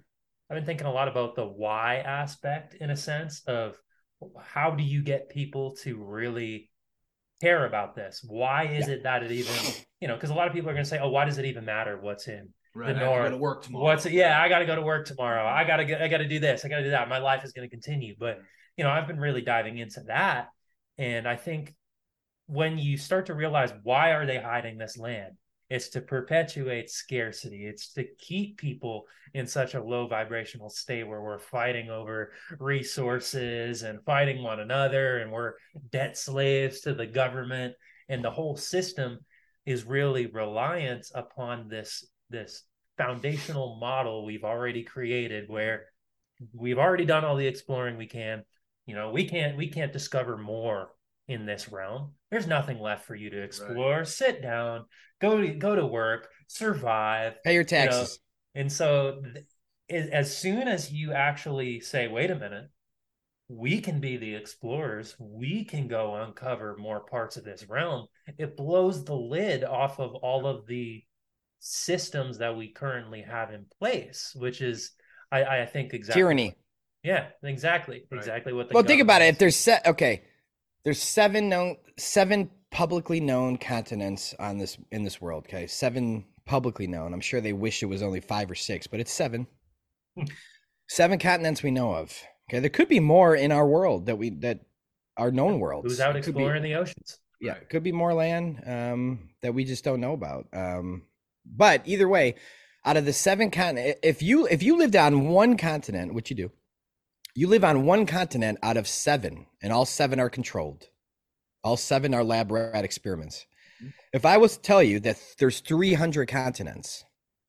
I've been thinking a lot about the why aspect in a sense of how do you get people to really care about this? Why is it that it even, because a lot of people are going to say, oh, why does it even matter what's in Right. the I have to north? go to work tomorrow. I got to go to work tomorrow. I got to do this. I got to do that. My life is going to continue. But, I've been really diving into that. And I think when you start to realize why are they hiding this land, it's to perpetuate scarcity. It's to keep people in such a low vibrational state where we're fighting over resources and fighting one another, and we're debt slaves to the government. And the whole system is really reliant upon this foundational model we've already created, where we've already done all the exploring we can. We can't discover more in this realm. There's nothing left for you to explore. Right. Sit down, go to work, survive, pay your taxes. And so as soon as you actually say, wait a minute, we can be the explorers, we can go uncover more parts of this realm, it blows the lid off of all of the systems that we currently have in place, which is, I think, exactly tyranny. Yeah, exactly. Right. Exactly what well, think about it. If there's there's seven publicly known continents in this world. Okay, 7 publicly known. I'm sure they wish it was only 5 or 6, but it's 7. 7 continents we know of. Okay, there could be more in our world that are known worlds. Who's out exploring the oceans? Yeah, it could be more land that we just don't know about. But either way, out of the 7 continents, if you lived on one continent, which you do. You live on one continent out of 7, and all 7 are controlled. All 7 are lab rat experiments. If I was to tell you that there's 300 continents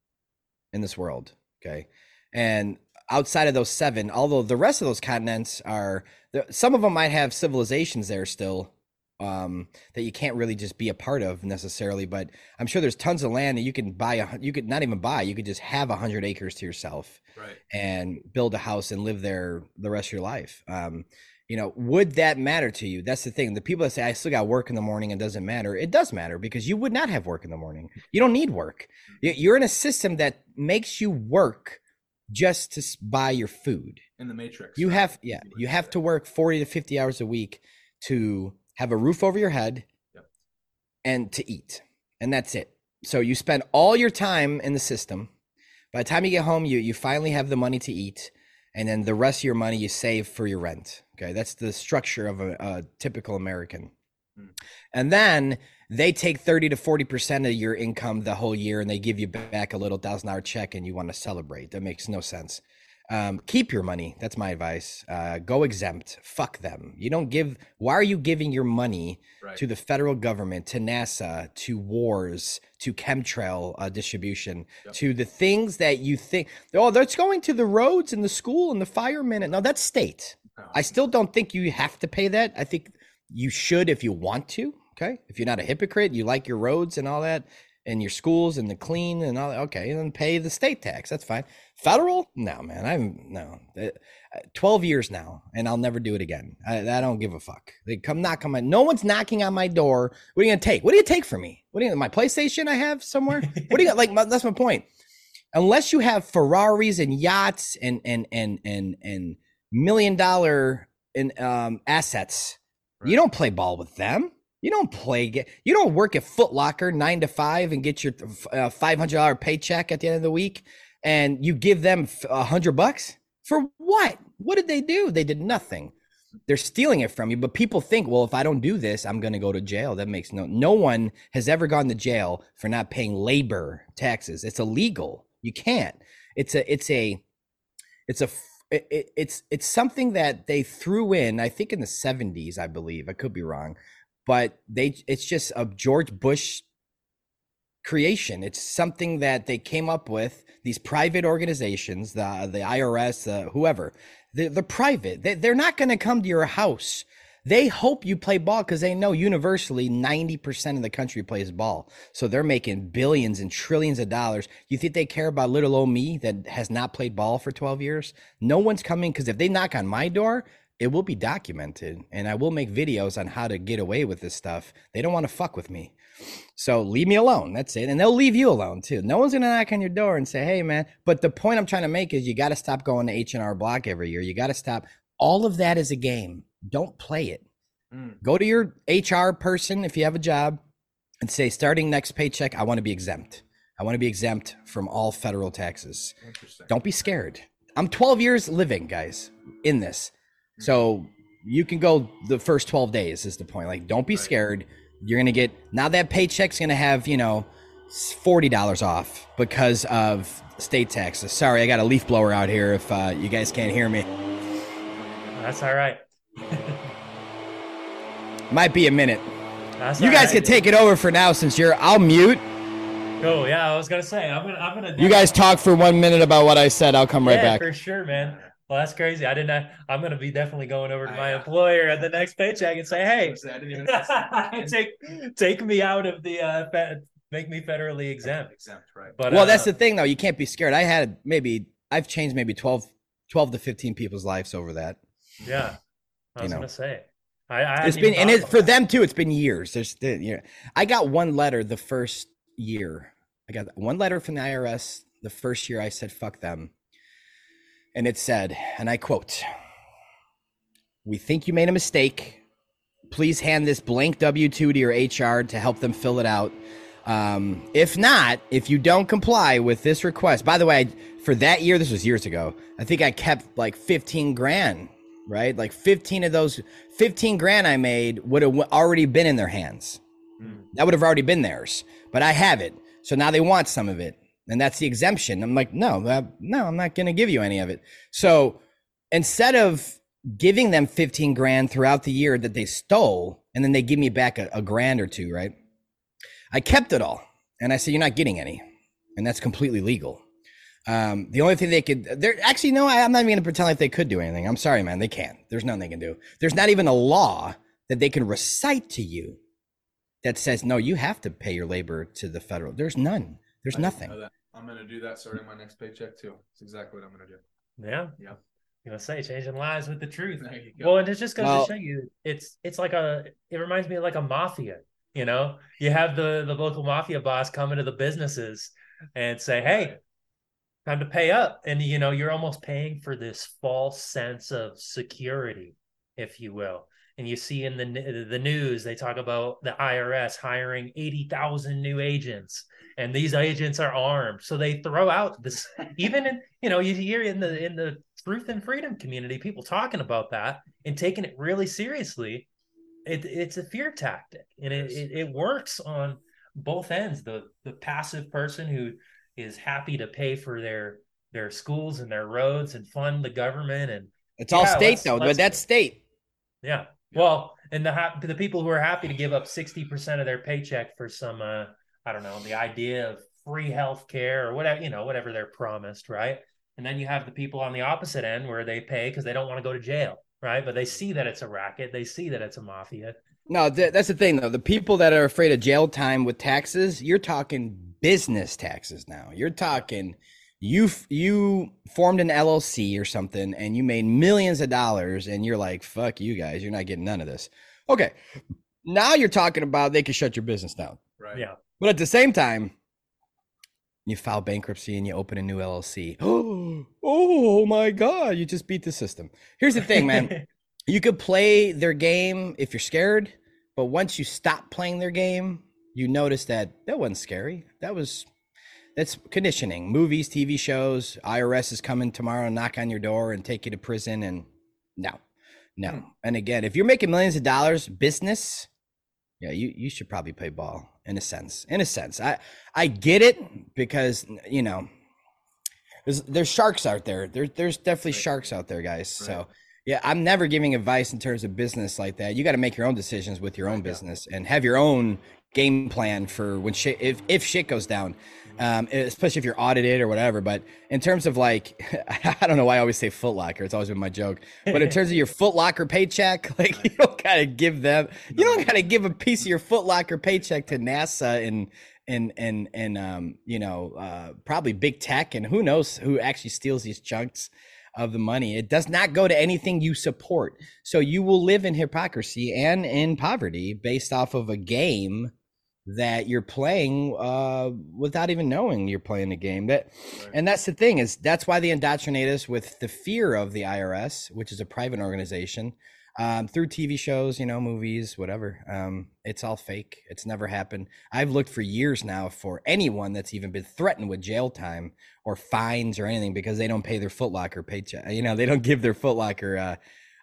in this world, okay, and outside of those 7, although the rest of those continents some of them might have civilizations there still that you can't really just be a part of necessarily, but I'm sure there's tons of land that you can buy. You could not even buy. You could just have 100 acres to yourself, right, and build a house and live there the rest of your life. Would that matter to you? That's the thing. The people that say, I still got work in the morning, it doesn't matter. It does matter, because you would not have work in the morning. You don't need work. You're in a system that makes you work just to buy your food. In the Matrix. You have to work 40 to 50 hours a week to have a roof over your head, and to eat. And that's it. So you spend all your time in the system. By the time you get home, you finally have the money to eat. And then the rest of your money you save for your rent. Okay, that's the structure of a typical American. And then they take 30 to 40% of your income the whole year, and they give you back a little $1,000 check, and you want to celebrate. That makes no sense. Keep your money. That's my advice. Go exempt. Fuck them. Why are you giving your money to the federal government, to NASA, to wars, to chemtrail distribution, to the things that you think, that's going to the roads and the school and the firemen? No, that's state. I still don't think you have to pay that. I think you should if you want to. Okay. If you're not a hypocrite, you like your roads and all that, and your schools and the clean and all that. Okay. Then pay the state tax. That's fine. Federal? No, man. 12 years now, and I'll never do it again. I don't give a fuck. They come knock on no one's knocking on my door. What are you going to take? What do you take from me? My PlayStation I have somewhere? What do you got? That's my point. Unless you have Ferraris and yachts and $1 million assets, you don't play ball with them. You don't work at Foot Locker 9 to 5 and get your $500 paycheck at the end of the week, and you give them $100 for what? What did they do? They did nothing. They're stealing it from you. But people think, well, if I don't do this, I'm going to go to jail. That makes no one has ever gone to jail for not paying labor taxes. It's illegal. You can't. It's something that they threw in, I think in the 70s, I believe. I could be wrong. But it's just a George Bush creation. It's something that they came up with, these private organizations, the IRS, whoever. They're private. They're not going to come to your house. They hope you play ball because they know universally 90% of the country plays ball. So they're making billions and trillions of dollars. You think they care about little old me that has not played ball for 12 years? No one's coming, because if they knock on my door, it will be documented, and I will make videos on how to get away with this stuff. They don't want to fuck with me. So leave me alone. That's it. And they'll leave you alone too. No one's going to knock on your door and say, hey, man. But the point I'm trying to make is you got to stop going to H&R Block every year. You got to stop. All of that is a game. Don't play it. Go to your HR person if you have a job and say, starting next paycheck, I want to be exempt. I want to be exempt from all federal taxes. Don't be scared. I'm 12 years living, guys, in this. So you can go the first 12 days is the point. Like, don't be scared. You're going to get, now that paycheck's going to have, $40 off because of state taxes. Sorry, I got a leaf blower out here if you guys can't hear me. That's all right. Might be a minute. That's you guys can take it over for now since I'll mute. Oh yeah, I was gonna say I'm gonna. You guys talk for 1 minute about what I said. I'll come right back. For sure, man. Well, that's crazy. I'm gonna be definitely going over to my employer at the next paycheck and say, hey, take me out of the make me federally exempt. Right. But that's the thing though. You can't be scared. I've changed maybe 12 to 15 people's lives over that. Yeah, I was gonna say. For them too. It's been years. I got one letter the first year. I got one letter from the IRS the first year I said fuck them, and it said, and I quote, "We think you made a mistake. Please hand this blank W-2 to your HR to help them fill it out. If not, if you don't comply with this request." By the way, for that year, this was years ago, I think I kept like 15 grand. Right? Like 15 of those 15 grand I made would have already been in their hands. That would have already been theirs, but I have it. So now they want some of it. And that's the exemption. I'm like, no, I'm not going to give you any of it. So instead of giving them 15 grand throughout the year that they stole, and then they give me back a grand or two, right? I kept it all. And I said, you're not getting any. And that's completely legal. The only thing I'm not even gonna pretend like they could do anything. I'm sorry, man, they can't. There's nothing they can do. There's not even a law that they can recite to you that says, no, you have to pay your labor to the federal. There's none. There's nothing. I'm gonna do that starting my next paycheck too. It's exactly what I'm gonna do. Yeah. I'm gonna say changing lives with the truth. There you go. Well, and it just goes to show you, it's like it reminds me of like a mafia. You have the local mafia boss come into the businesses and say, hey, time to pay up. And, you're almost paying for this false sense of security, if you will. And you see in the news, they talk about the IRS hiring 80,000 new agents, and these agents are armed. So they throw out this, even in, you hear in the truth and freedom community, people talking about that and taking it really seriously. It's a fear tactic, and it works on both ends. The passive person who is happy to pay for their schools and their roads and fund the government, and it's all state though. But that's state. Yeah. Well, and the people who are happy to give up 60% of their paycheck for some the idea of free health care or whatever, whatever they're promised, right? And then you have the people on the opposite end where they pay because they don't want to go to jail, right? But they see that it's a racket, they see that it's a mafia. No, that's the thing though. The people that are afraid of jail time with taxes, you're talking business taxes now. You're talking you formed an LLC or something and you made millions of dollars and you're like, fuck you guys, you're not getting none of this. Okay. Now you're talking about they can shut your business down. Right. Yeah. But at the same time, you file bankruptcy and you open a new LLC. Oh my God, you just beat the system. Here's the thing, man. You could play their game if you're scared, but once you stop playing their game, you notice that wasn't scary. That's conditioning. Movies, TV shows, IRS is coming tomorrow and knock on your door and take you to prison. And no. And again, if you're making millions of dollars, business, yeah, you should probably play ball in a sense. I get it because, there's sharks out there. There's definitely sharks out there, guys. Right. So yeah, I'm never giving advice in terms of business like that. You got to make your own decisions with your own business and have your own game plan for when if shit goes down, especially if you're audited or whatever. But in terms of like, I don't know why I always say Foot Locker. It's always been my joke. But in terms of your Foot Locker paycheck, like you don't got to give them. You don't got to give a piece of your Foot Locker paycheck to NASA and probably big tech and who knows who actually steals these chunks. of the money. It does not go to anything you support. So you will live in hypocrisy and in poverty based off of a game that you're playing without even knowing you're playing a game. And that's the thing, is that's why they indoctrinate us with the fear of the IRS, which is a private organization, through TV shows, movies, whatever. It's all fake. It's never happened. I've looked for years now for anyone that's even been threatened with jail time or fines or anything because they don't pay their Foot Locker paycheck. They don't give their Foot Locker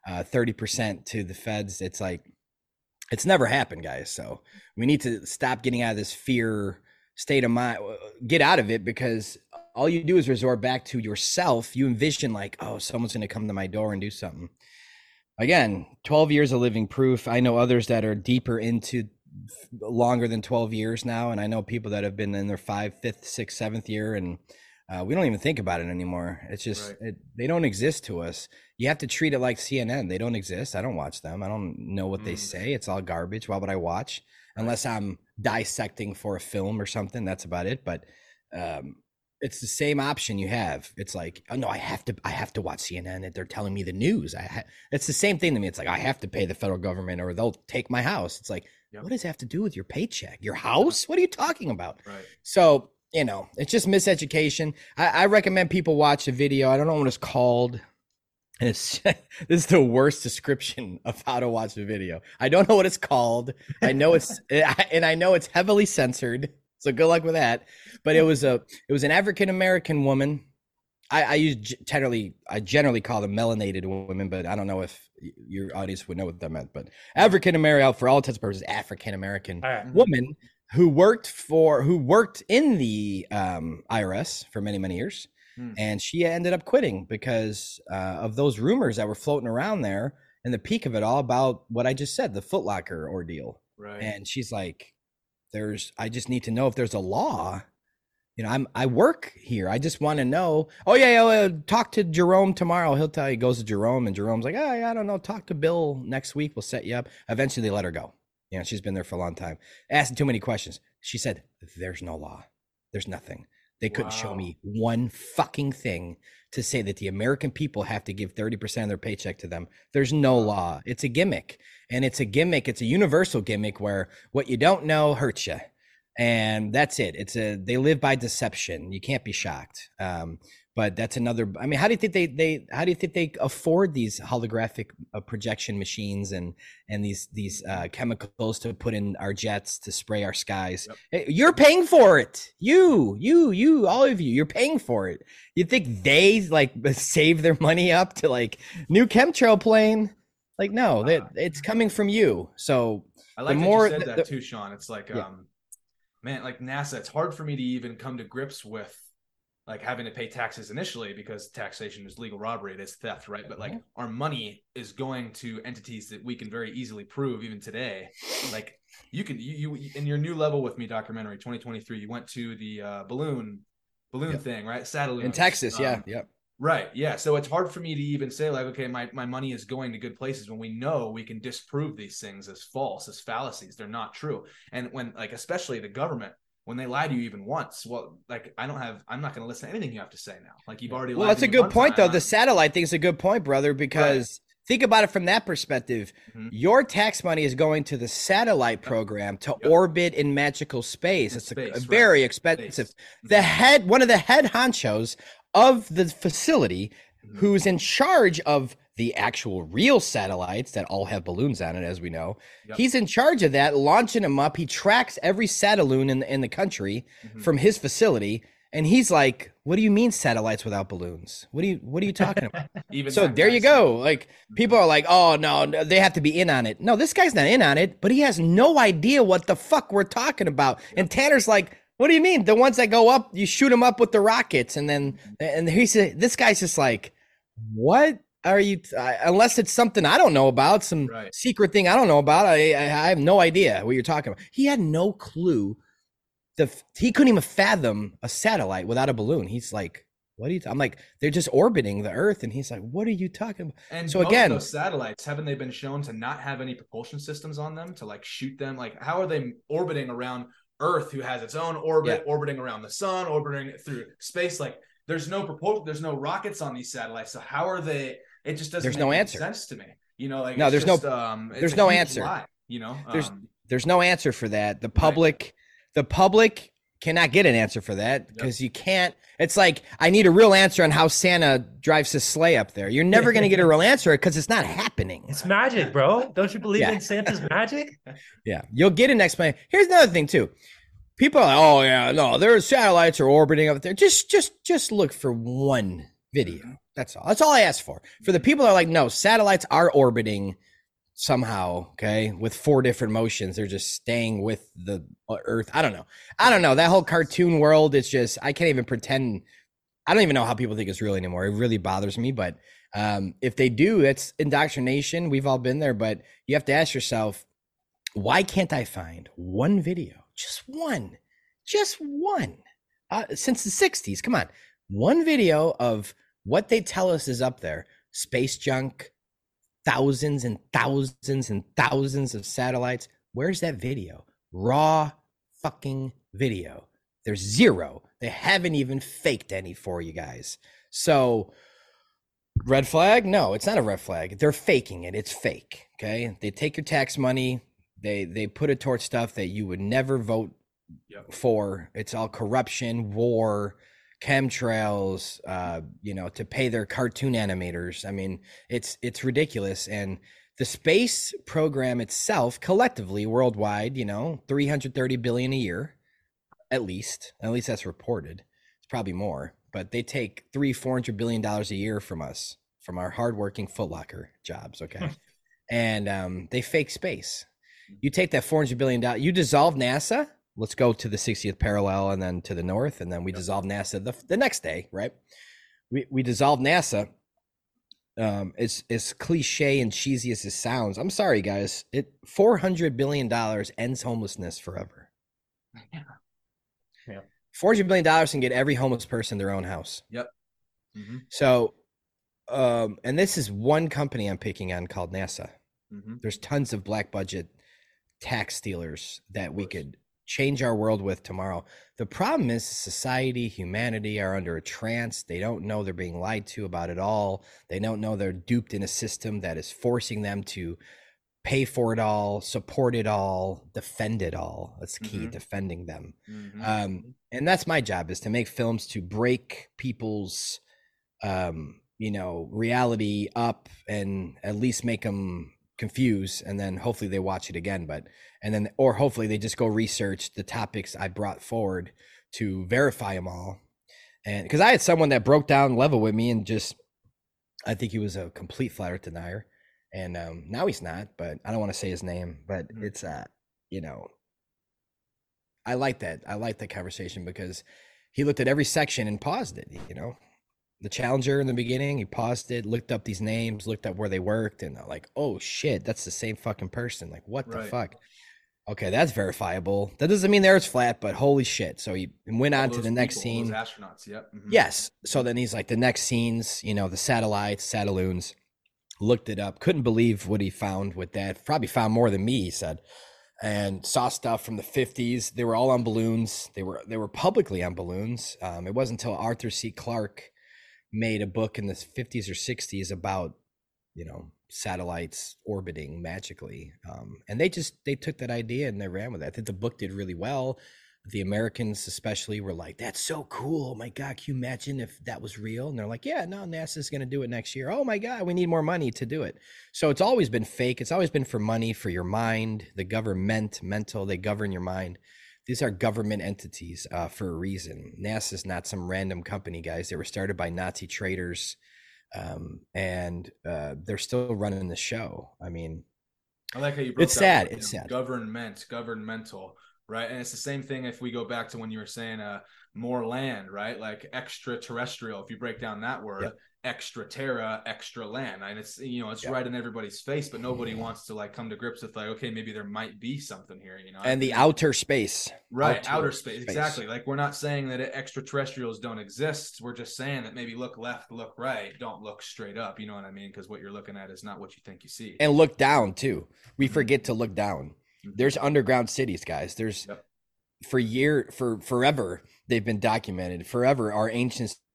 30% to the feds. It's like, it's never happened, guys. So we need to stop getting out of this fear state of mind, get out of it, because all you do is resort back to yourself. You envision like, oh, someone's going to come to my door and do something. Again, 12 years of living proof. I know others that are deeper into longer than 12 years now. And I know people that have been in their 5th, 5th, 6th, 7th year. And we don't even think about it anymore. It's just, they don't exist to us. You have to treat it like CNN. They don't exist. I don't watch them. I don't know what they say. It's all garbage. Why would I watch? Unless I'm dissecting for a film or something. That's about it. But it's the same option you have. It's like, oh no, I have to watch CNN if they're telling me the news. It's the same thing to me. It's like, I have to pay the federal government or they'll take my house. It's like, what does it have to do with your paycheck? Your house? What are you talking about? Right. So, it's just miseducation. I recommend people watch a video. I don't know what it's called. And this is the worst description of how to watch a video. I don't know what it's called. I know it's heavily censored. So good luck with that. But it was an African-American woman. I generally call them melanated women, but I don't know if your audience would know what that meant. But African-American, for all intents and purposes, African-American woman who worked in the IRS for many, many years. And she ended up quitting because of those rumors that were floating around there in the peak of it all about what I just said, the Foot Locker ordeal. Right. And she's like, I just need to know if there's a law. I work here. I just want to know. Oh yeah, talk to Jerome tomorrow. He'll tell you. He goes to Jerome, and Jerome's like, oh, yeah, I don't know. Talk to Bill next week. We'll set you up. Eventually, they let her go. She's been there for a long time. Asking too many questions. She said, there's no law. There's nothing. They couldn't show me one fucking thing to say that the American people have to give 30% of their paycheck to them. There's no law. It's a gimmick. And it's a gimmick. It's a universal gimmick where what you don't know hurts you. And that's it. They live by deception. You can't be shocked. But that's another. I mean, how do you think they afford these holographic projection machines and these chemicals to put in our jets to spray our skies? Yep. Hey, you're paying for it. You, all of you, you're paying for it. You think they save their money up to new chemtrail plane? No, it's coming from you. So I like that you said that too, Sean. It's like, man, NASA. It's hard for me to even come to grips with having to pay taxes initially because taxation is legal robbery. It is theft, right? But our money is going to entities that we can very easily prove even today. You can in your new level with me documentary 2023, you went to the balloon thing, right? Satellite in Texas, yeah. Right. Yeah. So it's hard for me to even say okay, my money is going to good places when we know we can disprove these things as false, as fallacies. They're not true. And when especially the government, when they lie to you even once, I'm not going to listen to anything you have to say now. You've already lied. Well, that's a good point though. The satellite thing is a good point, brother, because think about it from that perspective. Mm-hmm. Your tax money is going to the satellite program to orbit in magical space. It's very expensive. One of the head honchos of the facility, who's in charge of the actual real satellites that all have balloons on it, as we know. Yep. He's in charge of that, launching them up. He tracks every satelloon in the country from his facility. And he's like, what do you mean satellites without balloons? What are you talking about? So there you go. People are like, oh no, they have to be in on it. No, this guy's not in on it, but he has no idea what the fuck we're talking about. And Tanner's like, what do you mean? The ones that go up, you shoot them up with the rockets. And this guy's just like, what are you, unless it's something I don't know about, some secret thing I don't know about. I have no idea what you're talking about. He had no clue. He couldn't even fathom a satellite without a balloon. He's like, what are you? I'm like, they're just orbiting the Earth. And he's like, what are you talking about? And so again, those satellites, haven't they been shown to not have any propulsion systems on them to shoot them? How are they orbiting around Earth, who has its own orbit, orbiting around the sun, orbiting through space? there's no propulsion, there's no rockets on these satellites. So how are they? It just doesn't There's make no any answer. sense to me. You know, like No, it's there's just, there's no answer. Lie, you know, There's no answer for that. The public cannot get an answer for that because you can't. It's like, I need a real answer on how Santa drives his sleigh up there. You're never going to get a real answer because it's not happening. It's magic, bro. Don't you believe Yeah. in Santa's magic? Yeah, you'll get an explanation. Here's another thing too. People are like, oh yeah, no, there's satellites are orbiting up there. Just look for one video. That's all. That's all I ask for. For the people that are like, no, satellites are orbiting somehow, okay, with 4 different motions. They're just staying with the Earth. I don't know. That whole cartoon world, it's just, I can't even pretend. I don't even know how people think it's real anymore. It really bothers me. But if they do, it's indoctrination. We've all been there. But you have to ask yourself, why can't I find one video? Just one, since the 60s. Come on. One video of what they tell us is up there. Space junk, thousands and thousands and thousands of satellites. Where's that video? Raw fucking video. There's zero. They haven't even faked any for you guys. So, red flag? No, it's not a red flag. They're faking it. It's fake. Okay. They take your tax money. They put it towards stuff that you would never vote for. It's all corruption, war, chemtrails, to pay their cartoon animators. I mean, it's ridiculous. And the space program itself, collectively, worldwide, 330 billion a year, at least that's reported. It's probably more, but they take $400 billion a year from us, from our hardworking Foot Locker jobs. Okay. And they fake space. You take that $400 billion, you dissolve NASA. Let's go to the 60th parallel and then to the north. And then we dissolve NASA the next day, right? We dissolve NASA. As cliche and cheesy as it sounds, I'm sorry, guys. $400 billion ends homelessness forever. Yeah. $400 billion can get every homeless person their own house. Yep. Mm-hmm. So, and this is one company I'm picking on called NASA. Mm-hmm. There's tons of black budget tax stealers that we could change our world with tomorrow. The problem is society, humanity are under a trance. They don't know they're being lied to about it all. They don't know they're duped in a system that is forcing them to pay for it all, support it all, defend it all. That's key, defending them. Mm-hmm. And that's my job, is to make films to break people's, reality up and at least make them confused, and then hopefully they watch it again. Or hopefully they just go research the topics I brought forward to verify them all. And because I had someone that broke down level with me and I think he was a complete flat earth denier. And now he's not, but I don't want to say his name, but it's, I like that. I like that conversation because he looked at every section and paused it, The Challenger in the beginning, he paused it, looked up these names, looked up where they worked, and like, oh shit, that's the same fucking person. Like, what the fuck? Okay, that's verifiable. That doesn't mean the Earth's flat, but holy shit. So he went on to the next scene. Those astronauts, yep. Mm-hmm. Yes. So then he's like, the next scenes, the satellites, satelloons, looked it up, couldn't believe what he found with that. Probably found more than me, he said. And saw stuff from the 50s. They were all on balloons. They were publicly on balloons. It wasn't until Arthur C. Clarke made a book in the 50s or 60s about, satellites orbiting magically. And they took that idea and they ran with it. I think the book did really well. The Americans especially were like, that's so cool. Oh my God, can you imagine if that was real? And they're like, yeah, no, NASA's going to do it next year. Oh my God, we need more money to do it. So it's always been fake. It's always been for money, for your mind. The government, mental, they govern your mind. These are government entities for a reason. NASA's not some random company, guys. They were started by Nazi traitors, and they're still running the show. I mean, I like how you broke it's sad. Word, it's sad. Governmental, right? And it's the same thing if we go back to when you were saying more land, right? Like extraterrestrial. If you break down that word, extra terra, extra land, and it's it's right in everybody's face, but nobody wants to come to grips with okay, maybe there might be something here, and the outer space, right? Outer space, exactly. Like, we're not saying that extraterrestrials don't exist. We're just saying that maybe look left, look right, don't look straight up. You know what I mean? Because what you're looking at is not what you think you see. And look down too. We forget to look down. There's underground cities, guys. There's forever they've been documented. Forever our ancient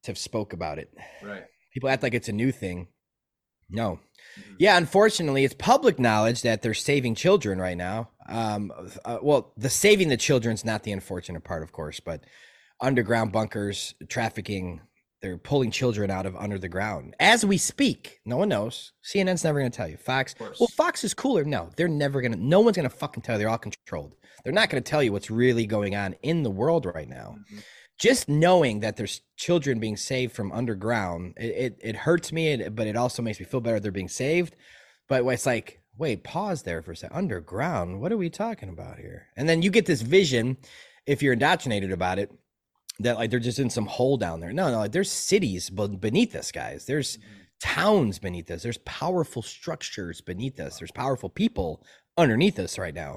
have spoke about it. Right. People act like it's a new thing. No. Yeah, unfortunately, it's public knowledge that they're saving children right now. Well, the saving the children's not the unfortunate part, of course, but underground bunkers, trafficking, they're pulling children out of under the ground as we speak. No one knows. CNN's never going to tell you. Fox, well, Fox is cooler. No, they're never going to. No one's going to fucking tell you. They're all controlled. They're not going to tell you what's really going on in the world right now. Just knowing that there's children being saved from underground, it hurts me, but it also makes me feel better they're being saved. But it's like, wait, pause there for a second. Underground? What are we talking about here? And then you get this vision, if you're indoctrinated about it, that like they're just in some hole down there. No, like there's cities beneath us, guys. There's towns beneath us. There's powerful structures beneath us. There's powerful people underneath us right now.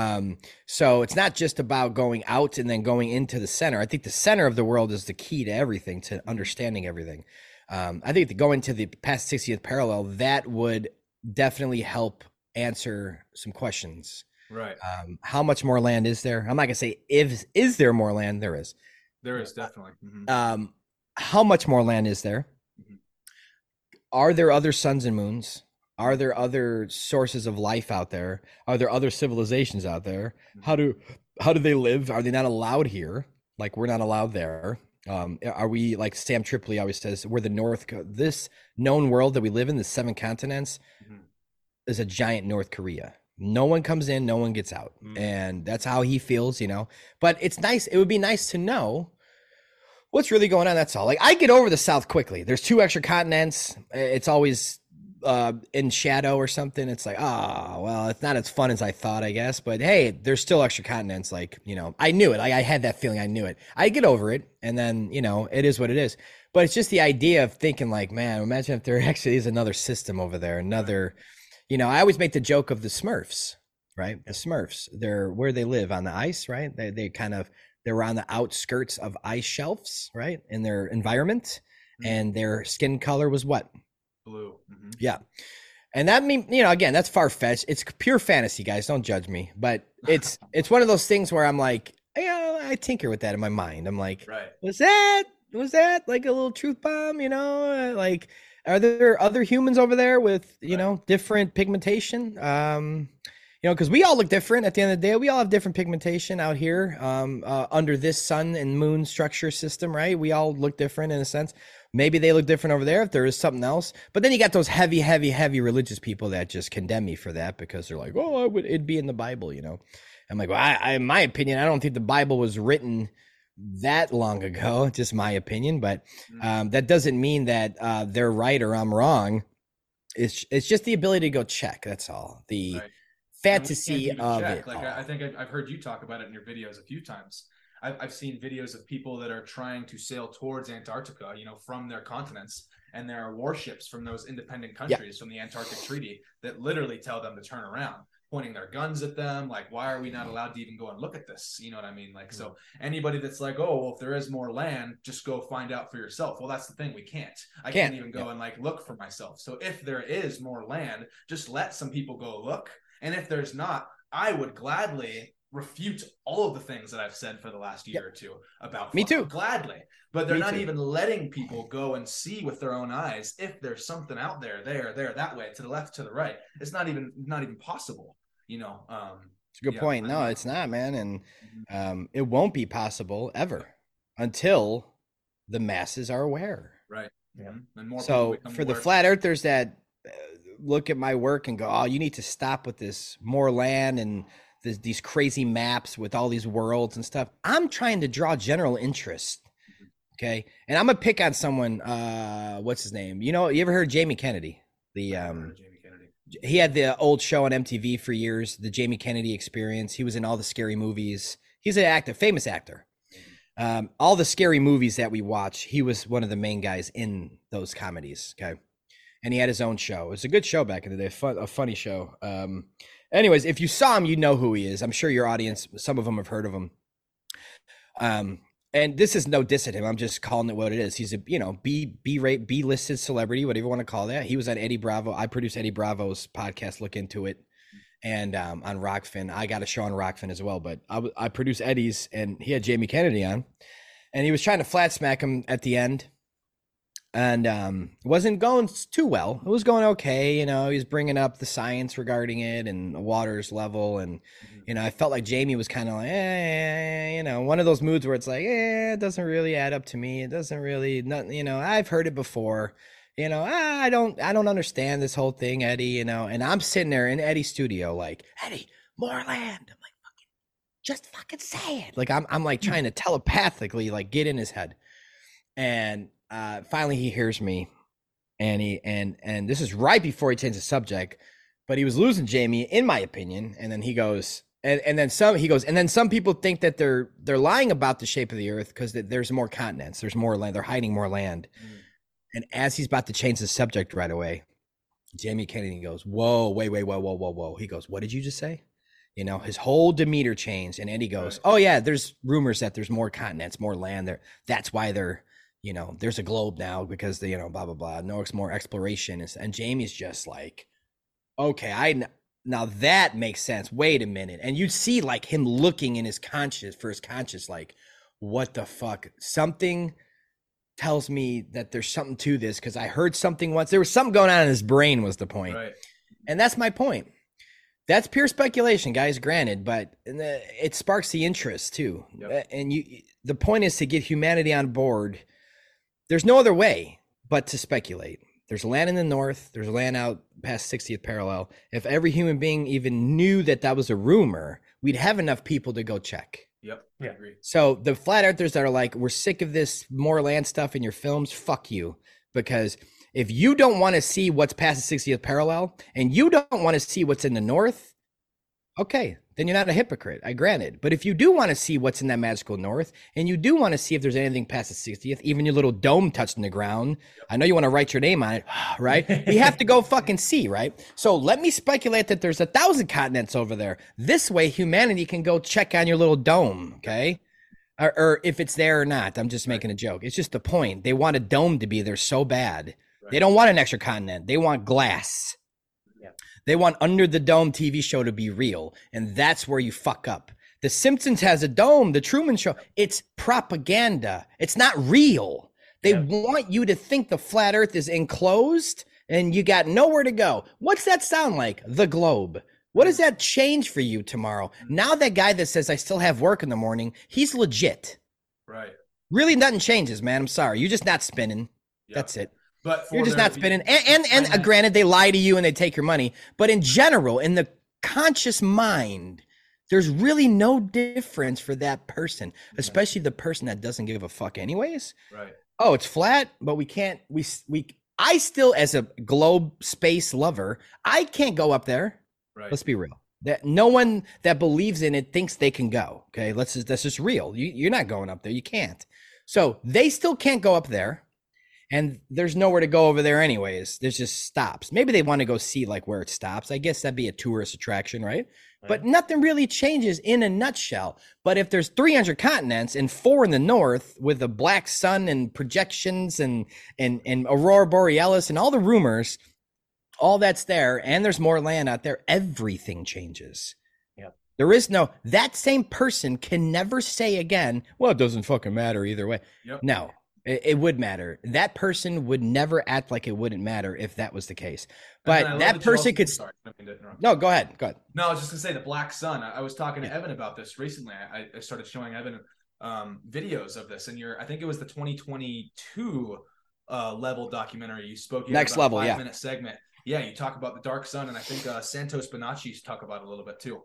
So it's not just about going out and then going into the center. I think the center of the world is the key to everything, to understanding everything. I think to go into the past 60th parallel, that would definitely help answer some questions. Right. How much more land is there? I'm not gonna say is there more land? There is. There is definitely. How much more land is there? Are there other suns and moons? Are there other sources of life out there? Are there other civilizations out there? How do they live? Are they not allowed here? Like we're not allowed there. Are we, like Sam Tripoli always says, we're the this known world that we live in, the 7 continents, is a giant North Korea. No one comes in, no one gets out. And that's how he feels, you know. But it's nice. It would be nice to know what's really going on. That's all. Like I get over the South quickly. There's 2 extra continents. It's always in shadow or something. It's like, well, it's not as fun as I thought, I guess. But hey, there's still extra continents. Like, you know, I knew it. I had that feeling. I knew it. I get over it. And then, you know, it is what it is. But it's just the idea of thinking like, man, imagine if there actually is another system over there, another, you know, I always make the joke of the Smurfs, right? The Smurfs, they're where they live on the ice, right? They're on the outskirts of ice shelves, right? In their environment, and their skin color was what? Blue. Yeah. And that mean, you know, again, that's far-fetched. It's pure fantasy, guys. Don't judge me. But it's one of those things where I'm like, I tinker with that in my mind. I'm like, was that like a little truth bomb, you know? Like, are there other humans over there with, you know, different pigmentation? You know, because we all look different at the end of the day. We all have different pigmentation out here under this sun and moon structure system, right? We all look different in a sense. Maybe they look different over there if there is something else. But then you got those heavy religious people that just condemn me for that because they're like, oh, it'd be in the Bible, you know? I'm like, well, in my opinion, I don't think the Bible was written that long ago. Just my opinion. But that doesn't mean that they're right or I'm wrong. It's just the ability to go check. That's all. The fantasy of it. Like I think I've heard you talk about it in your videos a few times. I've seen videos of people that are trying to sail towards Antarctica, you know, from their continents, and there are warships from those independent countries from the Antarctic Treaty that literally tell them to turn around, pointing their guns at them. Like, why are we not allowed to even go and look at this? You know what I mean? Like, so anybody that's like, oh, well, if there is more land, just go find out for yourself. Well, that's the thing. We can't. I can't even go and like look for myself. So if there is more land, just let some people go look. And if there's not, I would gladly refute all of the things that I've said for the last year or two about me too, gladly. But they're not even letting people go and see with their own eyes if there's something out there, that way, to the left, to the right. It's not even possible, you know. It's a good point. No, it's not, man, and it won't be possible ever until the masses are aware. Right. Yeah. And more so for the flat earthers that look at my work and go, oh, you need to stop with this more land and these crazy maps with all these worlds and stuff. I'm trying to draw general interest. Okay. And I'm gonna pick on someone, what's his name? You know, you ever heard Jamie Kennedy? Jamie Kennedy. He had the old show on MTV for years, the Jamie Kennedy Experience. He was in all the scary movies. He's an actor, famous actor. All the scary movies that we watch, he was one of the main guys in those comedies. Okay. And he had his own show. It was a good show back in the day, a funny show. Anyways, if you saw him, you know who he is. I'm sure your audience, some of them have heard of him. And this is no diss at him. I'm just calling it what it is. He's a, you know, B-listed celebrity, whatever you want to call that. He was on Eddie Bravo. I produced Eddie Bravo's podcast, Look Into It. And on Rockfin, I got a show on Rockfin as well. But I produced Eddie's, and he had Jamie Kennedy on. And he was trying to flat smack him at the end. and it wasn't going too well. It was going okay. You know, he was bringing up the science regarding it and the water's level. And, you know, I felt like Jamie was kind of like, you know, one of those moods where it's like, it doesn't really add up to me. It doesn't really, not, you know, I've heard it before. You know, I don't understand this whole thing, Eddie, you know. And I'm sitting there in Eddie's studio like, Eddie, more land. I'm like, just fucking say it. Like, I'm like trying to telepathically like get in his head. And finally he hears me, and this is right before he changed the subject, but he was losing Jamie, in my opinion. And then he goes, and then some people think that they're lying about the shape of the earth because there's more continents, there's more land, they're hiding more land. And as he's about to change the subject right away, Jamie Kennedy goes, whoa, wait, whoa. He goes, what did you just say? You know, his whole demeanor changed. And Eddie goes, oh yeah, there's rumors that there's more continents, more land there. That's why they're, you know, there's a globe now because the, you know, blah, blah, blah. No, it's more exploration. And Jamie's just like, okay, now that makes sense. Wait a minute. And you'd see like him looking in his conscious, like, what the fuck? Something tells me that there's something to this because I heard something once. There was something going on in his brain was the point. Right. And that's my point. That's pure speculation, guys, granted, but it sparks the interest too. Yep. And the point is to get humanity on board. There's no other way but to speculate. There's land in the north. There's land out past 60th parallel. If every human being even knew that was a rumor, we'd have enough people to go check. Yep, I agree. So the flat earthers that are like, we're sick of this more land stuff in your films, fuck you. Because if you don't want to see what's past the 60th parallel and you don't want to see what's in the north, okay, then you're not a hypocrite, I granted. But if you do want to see what's in that magical north and you do want to see if there's anything past the 60th, even your little dome touching the ground, I know you want to write your name on it, right? We have to go fucking see, right? So let me speculate that there's 1,000 continents over there. This way humanity can go check on your little dome, okay? Or if it's there or not. I'm just making a joke. It's just the point. They want a dome to be there so bad. Right. They don't want an extra continent. They want glass. They want Under the Dome TV show to be real, and that's where you fuck up. The Simpsons has a dome, the Truman Show. It's propaganda. It's not real. They want you to think the flat earth is enclosed and you got nowhere to go. What's that sound like? The globe. What does that change for you tomorrow? Now that guy that says I still have work in the morning, he's legit. Right. Really nothing changes, man. I'm sorry. You're just not spinning. Yep. That's it. But you're just not spinning. And granted, they lie to you and they take your money. But in general, in the conscious mind, there's really no difference for that person, especially the person that doesn't give a fuck anyways. Right. Oh, it's flat, but we can't, I still, as a globe space lover, I can't go up there. Right. Let's be real. That no one that believes in it thinks they can go. Okay. That's just real. You're not going up there. You can't. So they still can't go up there. And there's nowhere to go over there anyways. There's just stops. Maybe they want to go see like where it stops. I guess that'd be a tourist attraction, right? But nothing really changes in a nutshell. But if there's 300 continents and 4 in the north with a black sun and projections and aurora borealis and all the rumors, all that's there, and there's more land out there, everything changes. Yep. There is that same person can never say again, well, it doesn't fucking matter either way. Yep. No. It would matter. That person would never act like it wouldn't matter if that was the case. But that person could. Sorry, I mean to interrupt. No, go ahead. Go ahead. No, I was just gonna say the black sun. I was talking to Evan about this recently. I started showing Evan videos of this, and I think it was the 2022 level documentary you spoke. Next level, 5-minute segment. Yeah, you talk about the dark sun, and I think Santos Bonacci's talk about it a little bit too.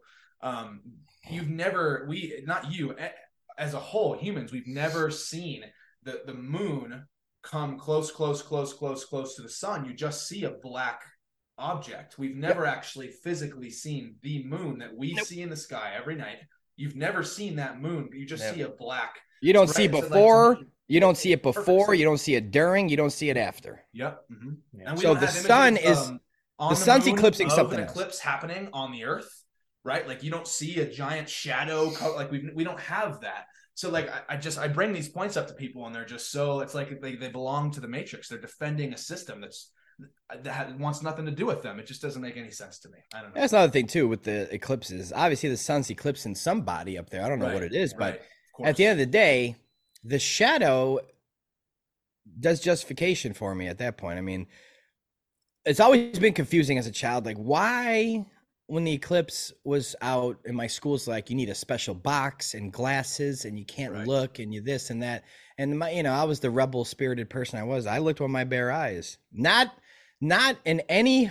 Not you, as a whole, humans, we've never seen the moon come close to the sun. You just see a black object. We've never actually physically seen the moon that we see in the sky every night. You've never seen that moon. You just see a black. You don't see before. You don't see it before. You don't see it during. You don't see it after. Yep. Mm-hmm. Yeah. And so the sun is the sun's eclipsing something else. An eclipse happening on the Earth, right? Like you don't see a giant shadow. Like we don't have that. So like I bring these points up to people and they're just so it's like they belong to the Matrix. They're defending a system that wants nothing to do with them. It just doesn't make any sense to me. I don't know. That's another thing too with the eclipses. Obviously the sun's eclipsing somebody up there. I don't know what it is, but at the end of the day, the shadow does justification for me at that point. I mean, it's always been confusing as a child. Like, why, when the eclipse was out and my school's like, you need a special box and glasses and you can't look and you this and that. And I was the rebel spirited person I was. I looked with my bare eyes, not in any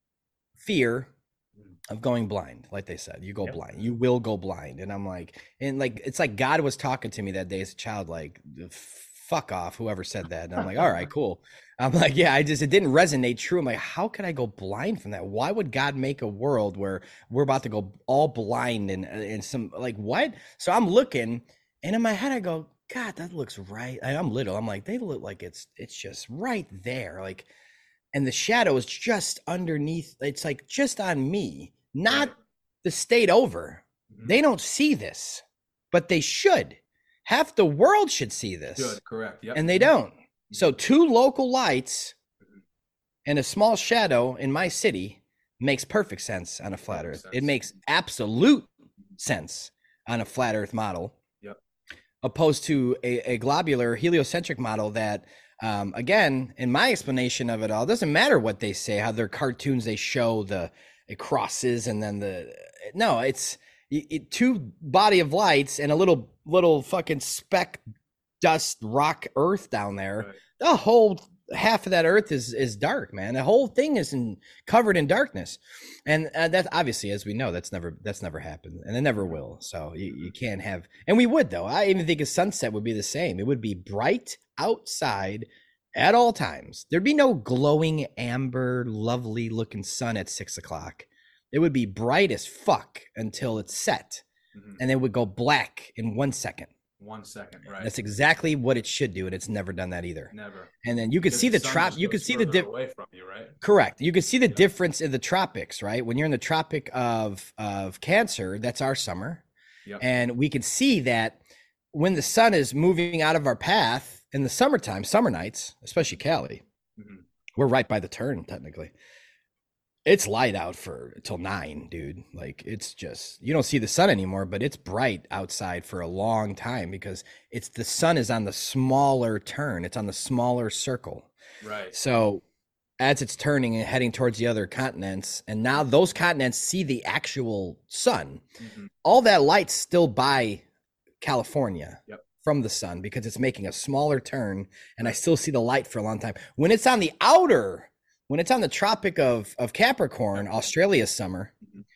fear of going blind. Like they said, you go blind, you will go blind. And I'm like, it's like God was talking to me that day as a child, like, fuck off, whoever said that. And I'm like, all right, cool. I'm like, yeah, it didn't resonate true. I'm like, how could I go blind from that? Why would God make a world where we're about to go all blind and some, like, what? So I'm looking, and in my head I go, God, that looks right. I'm little. I'm like, they look like it's just right there. Like, and the shadow is just underneath. It's like just on me, not the state over. They don't see this, but they should. Half the world should see this. Good, correct. Yep. And they don't. So 2 local lights and a small shadow in my city makes perfect sense on a flat Earth. It makes absolute sense on a flat Earth model. Yep. Opposed to a globular heliocentric model that, again, in my explanation of it all, it doesn't matter what they say, how their cartoons, they show it crosses and then it's 2 body of lights and a little fucking speck dust rock Earth down there. Right. The whole half of that Earth is dark, man. The whole thing is covered in darkness, and that, obviously, as we know, that's never happened, and it never will. So you can't have, and we would, though. I even think a sunset would be the same. It would be bright outside at all times. There'd be no glowing amber, lovely looking sun at 6 o'clock. It would be bright as fuck until it's set, and it would go black in 1 second. 1 second, right? That's exactly what it should do, and it's never done that either. Never. And then you could see you could see the away from you, right? Correct. You could see the difference in the tropics, right? When you're in the Tropic of Cancer, that's our summer, and we can see that when the sun is moving out of our path in the summertime, summer nights, especially Cali, we're right by the turn technically. It's light out till 9, dude. Like, it's just, you don't see the sun anymore, but it's bright outside for a long time because the sun is on the smaller turn. It's on the smaller circle. Right. So as it's turning and heading towards the other continents, and now those continents see the actual sun, all that light's still by California from the sun because it's making a smaller turn, and I still see the light for a long time. When it's on the Tropic of Capricorn, Australia's summer,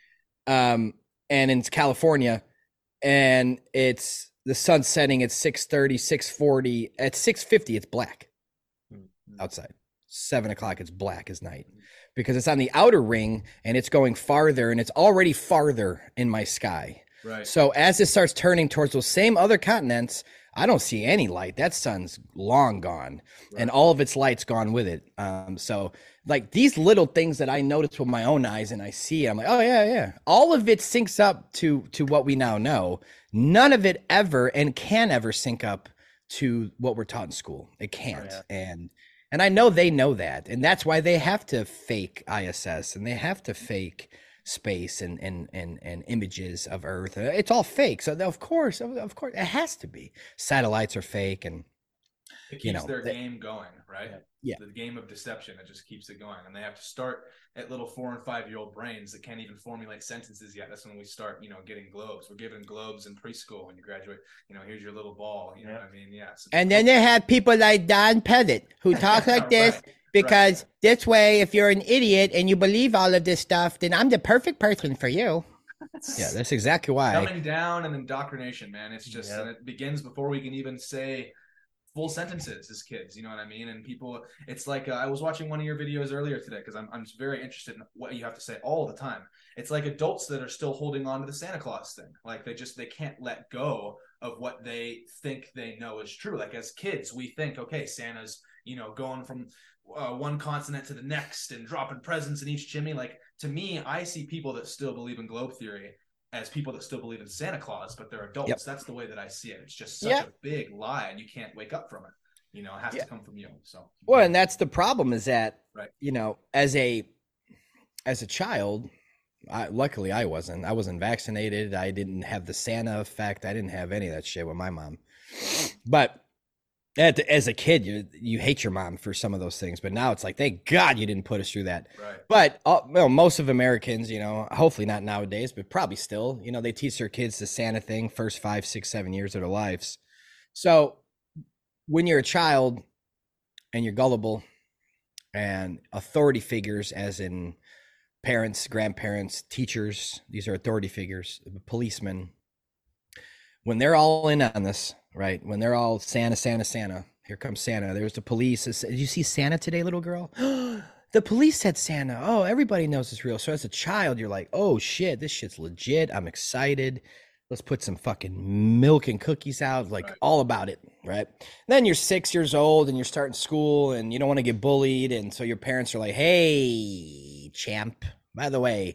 and in California, and it's the sun setting at 6:30, 6:40. At 6:50, it's black outside. 7 o'clock, it's black as night because it's on the outer ring and it's going farther, and it's already farther in my sky. Right. So as it starts turning towards those same other continents, I don't see any light. That sun's long gone, and all of its light's gone with it. So like these little things that I notice with my own eyes and I see, I'm like, oh yeah. All of it syncs up to what we now know. None of it ever and can ever sync up to what we're taught in school. It can't. Oh, yeah. And I know they know that. And that's why they have to fake ISS and they have to fake space and images of Earth. It's all fake. So of course it has to be. Satellites are fake, and it keeps their game going, right? Yeah. The game of deception, it just keeps it going. And they have to start at little 4 and 5 year old brains that can't even formulate sentences yet. That's when we start, getting globes. We're given globes in preschool when you graduate. Here's your little ball. You know what I mean? Yeah. So and then they have people like Don Pettit who talk like this. Right. Because this way, if you're an idiot and you believe all of this stuff, then I'm the perfect person for you. Yeah, that's exactly why. Coming down and indoctrination, man. It's just, and it begins before we can even say full sentences as kids. You know what I mean? And people, it's like, I was watching one of your videos earlier today because I'm very interested in what you have to say all the time. It's like adults that are still holding on to the Santa Claus thing. Like they can't let go of what they think they know is true. Like as kids, we think, okay, Santa's, going from one continent to the next and dropping presents in each chimney. Like to me, I see people that still believe in globe theory as people that still believe in Santa Claus, but they're adults. Yep. That's the way that I see it. It's just such a big lie, and you can't wake up from it. It has to come from you. So well, and that's the problem is that as a child, luckily I wasn't vaccinated. I didn't have the Santa effect. I didn't have any of that shit with my mom, but As a kid, you hate your mom for some of those things, but now it's like, thank God you didn't put us through that. Right. But most of Americans, hopefully not nowadays, but probably still, they teach their kids the Santa thing first 5, 6, 7 years of their lives. So when you're a child and you're gullible, and authority figures, as in parents, grandparents, teachers, these are authority figures, policemen, when they're all in on this, right? When they're all Santa, Santa, Santa, here comes Santa. There's the police. Did you see Santa today, little girl? The police said Santa. Oh, everybody knows it's real. So as a child, you're like, oh shit, this shit's legit. I'm excited. Let's put some fucking milk and cookies out, like right. All about it, right? Then you're 6 years old and you're starting school and you don't want to get bullied. And so your parents are like, hey, champ, by the way,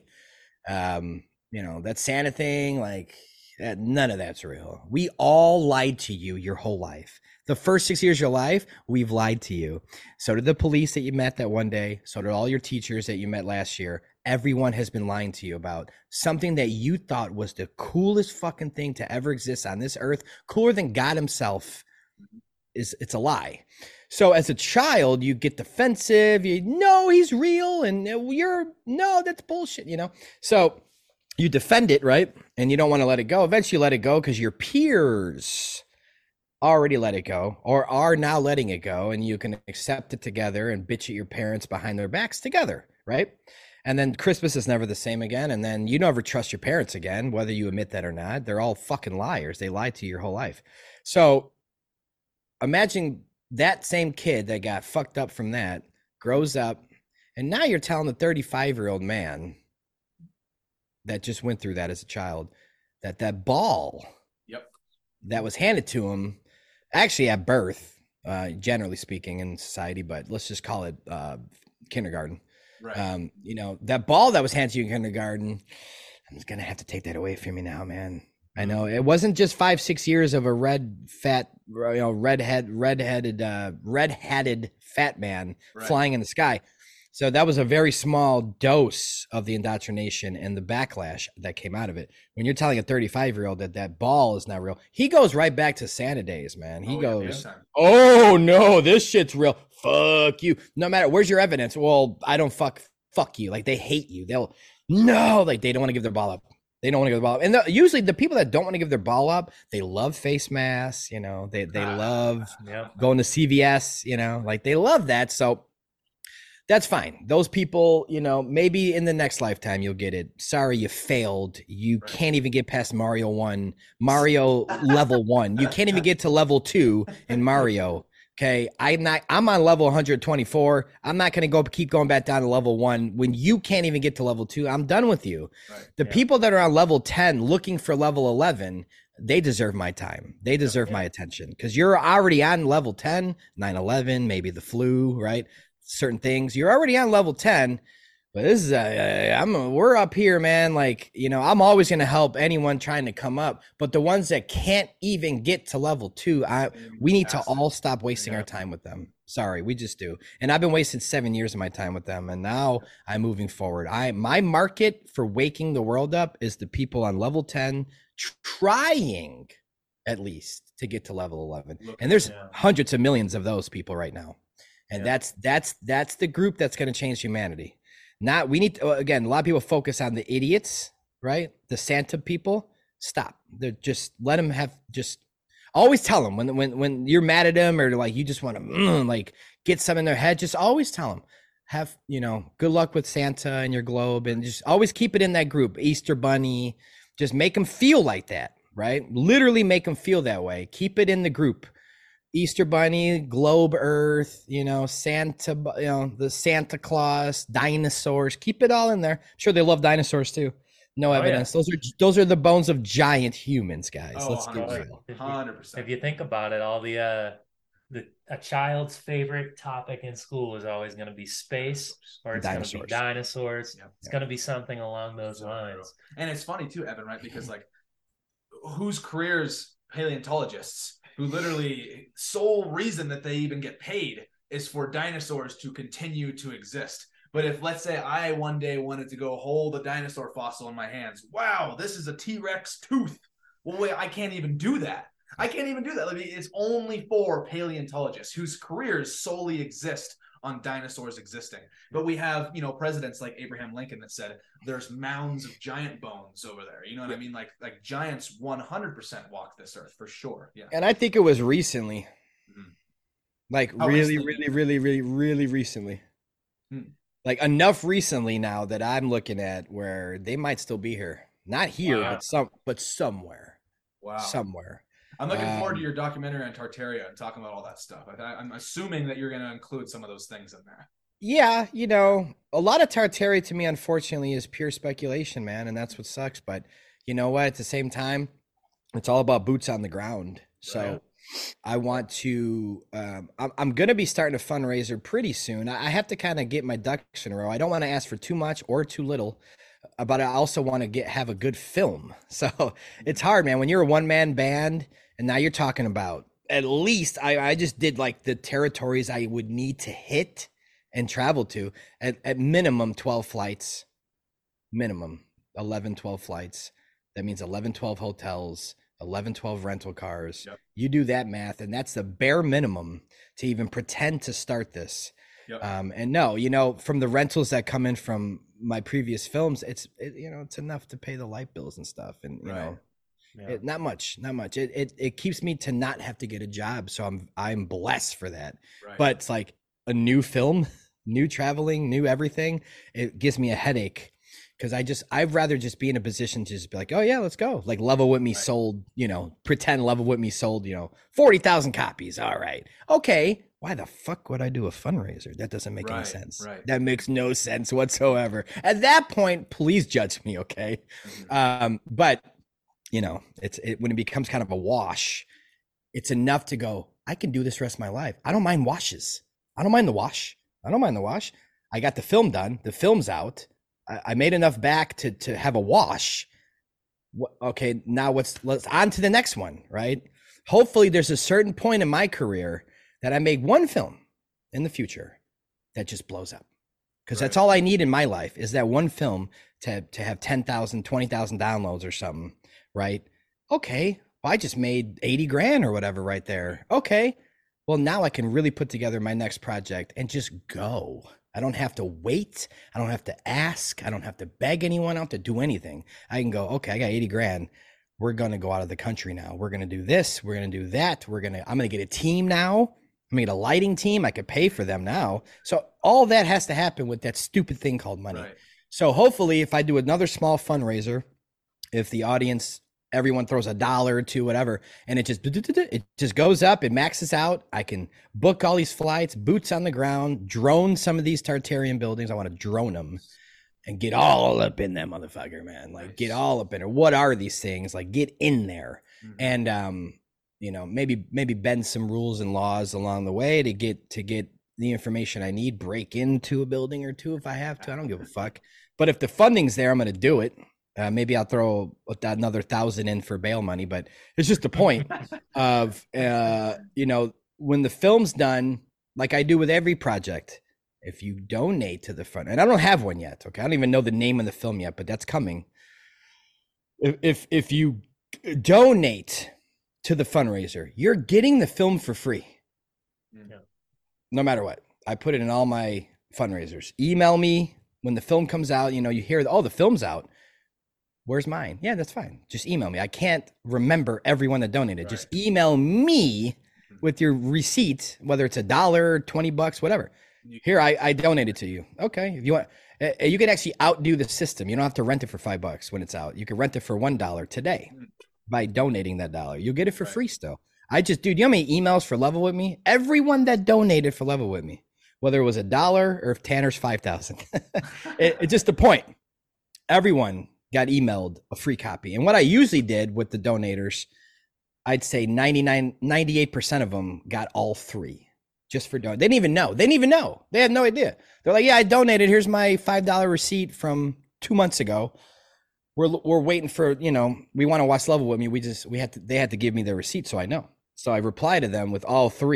that Santa thing, like none of that's real. We all lied to you your whole life. The first 6 years of your life, we've lied to you. So did the police that you met that one day. So did all your teachers that you met last year. Everyone has been lying to you about something that you thought was the coolest fucking thing to ever exist on this earth, cooler than God himself. It's a lie. So as a child, you get defensive. You know he's real, and no, that's bullshit. So you defend it, right? And you don't want to let it go. Eventually, you let it go because your peers already let it go or are now letting it go, and you can accept it together and bitch at your parents behind their backs together, right? And then Christmas is never the same again. And then you never trust your parents again, whether you admit that or not. They're all fucking liars. They lied to you your whole life. So imagine that same kid that got fucked up from that grows up, and now you're telling the 35-year-old man that just went through that as a child that ball that was handed to him actually at birth, generally speaking in society, but let's just call it kindergarten. Right. That ball that was handed to you in kindergarten, I'm going to have to take that away from you now, man. I know it wasn't just 5-6 years of a red-hatted fat man flying in the sky. So that was a very small dose of the indoctrination and the backlash that came out of it. When you're telling a 35-year-old that ball is not real, he goes right back to Santa days, man. He goes, oh no, this shit's real. Fuck you. No matter, where's your evidence? Well, I don't fuck you. Like, they hate you. They don't want to give their ball up. They don't want to give the ball up. And usually the people that don't want to give their ball up, they love face masks, they love going to CVS, like they love that. So that's fine. Those people, maybe in the next lifetime you'll get it. Sorry, you failed. You can't even get past Mario level 1. You can't even get to level 2 in Mario. Okay, I'm on level 124. I'm not going to keep going back down to level 1 when you can't even get to level 2. I'm done with you. Right. People that are on level 10 looking for level 11, they deserve my time. They deserve my attention, because you're already on level 10, 9/11, maybe the flu, right? Certain things. You're already on level 10. But this is we're up here, man. Like, I'm always going to help anyone trying to come up, but the ones that can't even get to level 2, we need to all stop wasting our time with them. Sorry, we just do. And I've been wasting 7 years of my time with them, and now I'm moving forward. My market for waking the world up is the people on level 10 trying at least to get to level 11. And there's hundreds of millions of those people right now. And that's the group that's going to change humanity. We need to, again, a lot of people focus on the idiots, right? The Santa people. Stop. They're just let them always tell them when you're mad at them, or like you just want to get some in their head. Just always tell them, have good luck with Santa and your globe, and just always keep it in that group. Easter Bunny, just make them feel like that, right? Literally make them feel that way. Keep it in the group. Easter Bunny, globe Earth, Santa, the Santa Claus, dinosaurs, keep it all in there. I'm sure they love dinosaurs too. No evidence. Yeah. Those are the bones of giant humans, guys. Let's do it. 100%. If you think about it, all a child's favorite topic in school is always going to be space, or it's going to be dinosaurs. Yep. It's going to be something along those lines. And it's funny too, Evan, right? Because whose careers paleontologists, who literally sole reason that they even get paid is for dinosaurs to continue to exist. But if, let's say, I one day wanted to go hold a dinosaur fossil in my hands, wow, this is a T-Rex tooth. Well, wait, I can't even do that. I can't even do that. I mean, it's only for paleontologists whose careers solely exist on dinosaurs existing. But we have, presidents like Abraham Lincoln that said there's mounds of giant bones over there. You know what I mean? Like giants 100% walk this earth for sure. Yeah. And I think it was recently. Mhm. Like How really, recently? really, really, really, really recently. Like enough recently now that I'm looking at where they might still be here. Not here, Wow. but somewhere. Wow. Somewhere. I'm looking forward to your documentary on Tartaria and talking about all that stuff. I'm assuming that you're going to include some of those things in there. Yeah, a lot of Tartary to me, unfortunately, is pure speculation, man, and that's what sucks. But you know what? At the same time, it's all about boots on the ground. So Right. I want to. I'm going to be starting a fundraiser pretty soon. I have to kind of get my ducks in a row. I don't want to ask for too much or too little, but I also want to have a good film. So it's hard, man. When you're a one-man band, and now you're talking about at least I just did like the territories I would need to hit and travel to at minimum 12 flights, minimum 11, 12 flights. That means 11, 12 hotels, 11, 12 rental cars. Yep. You do that math, and that's the bare minimum to even pretend to start this. Yep. And no, from the rentals that come in from my previous films, it's enough to pay the light bills and stuff. And, Right. not much. It keeps me to not have to get a job. So I'm blessed for that. Right. But it's like a new film, new traveling, new everything. It gives me a headache because I'd rather just be in a position to just be like, oh yeah, let's go. Like Level With Me sold, pretend Level With Me sold, 40,000 copies. All right. Okay. Why the fuck would I do a fundraiser? That doesn't make any Right, sense. right. That makes no sense whatsoever. At that point, please judge me. Okay. But when it becomes kind of a wash, it's enough to go, I can do this the rest of my life. I don't mind washes. I don't mind the wash. I got the film done. The film's out. I made enough back to have a wash. Okay, now let's on to the next one, right? Hopefully there's a certain point in my career that I make one film in the future that just blows up. Because that's all I need in my life is that one film to have 10,000, 20,000 downloads or something, right? Okay, well, I just made 80 grand or whatever right there. Okay, well, now I can really put together my next project and just go. I don't have to wait. I don't have to ask. I don't have to beg anyone out to do anything. I can go, okay, I got 80 grand. We're going to go out of the country now. We're going to do this. We're going to do that. I'm going to get a team now. I'm going to get a lighting team. I could pay for them now. So all that has to happen with that stupid thing called money. Right. So hopefully if I do another small fundraiser, if the audience, everyone throws $1 or $2, whatever, and it just goes up, it maxes out. I can book all these flights, boots on the ground, drone some of these Tartarian buildings. I want to drone them and get all up in that motherfucker, man. Like get all up in it. What are these things? Like get in there. And maybe bend some rules and laws along the way to get the information I need, break into a building or two if I have to. I don't give a fuck. But if the funding's there, I'm going to do it. Maybe I'll throw another 1,000 in for bail money, but it's just the point of, when the film's done, like I do with every project, if you donate to the fund, and I don't have one yet. Okay. I don't even know the name of the film yet, but that's coming. If you donate to the fundraiser, you're getting the film for free. Yeah. No matter what. I put it in all my fundraisers. Email me when the film comes out. You hear, the film's out. Where's mine? Yeah, that's fine. Just email me. I can't remember everyone that donated. Right. Just email me with your receipt, whether it's $1, $20, whatever. Here, I donated to you. Okay. If you want, you can actually outdo the system. You don't have to rent it for $5 when it's out. You can rent it for $1 today by donating that $1. You'll get it for free still. Dude, you know how many emails for Level With Me? Everyone that donated for Level With Me, whether it was $1 or if Tanner's 5,000, it's just the point. Everyone got emailed a free copy. And what I usually did with the donators, I'd say 98% of them got all three just for donating. They didn't even know. They had no idea. They're like, yeah, I donated. Here's my $5 receipt from 2 months ago. We're waiting for, we want to watch Level With Me. They had to give me their receipt. So I know. So I reply to them with all three.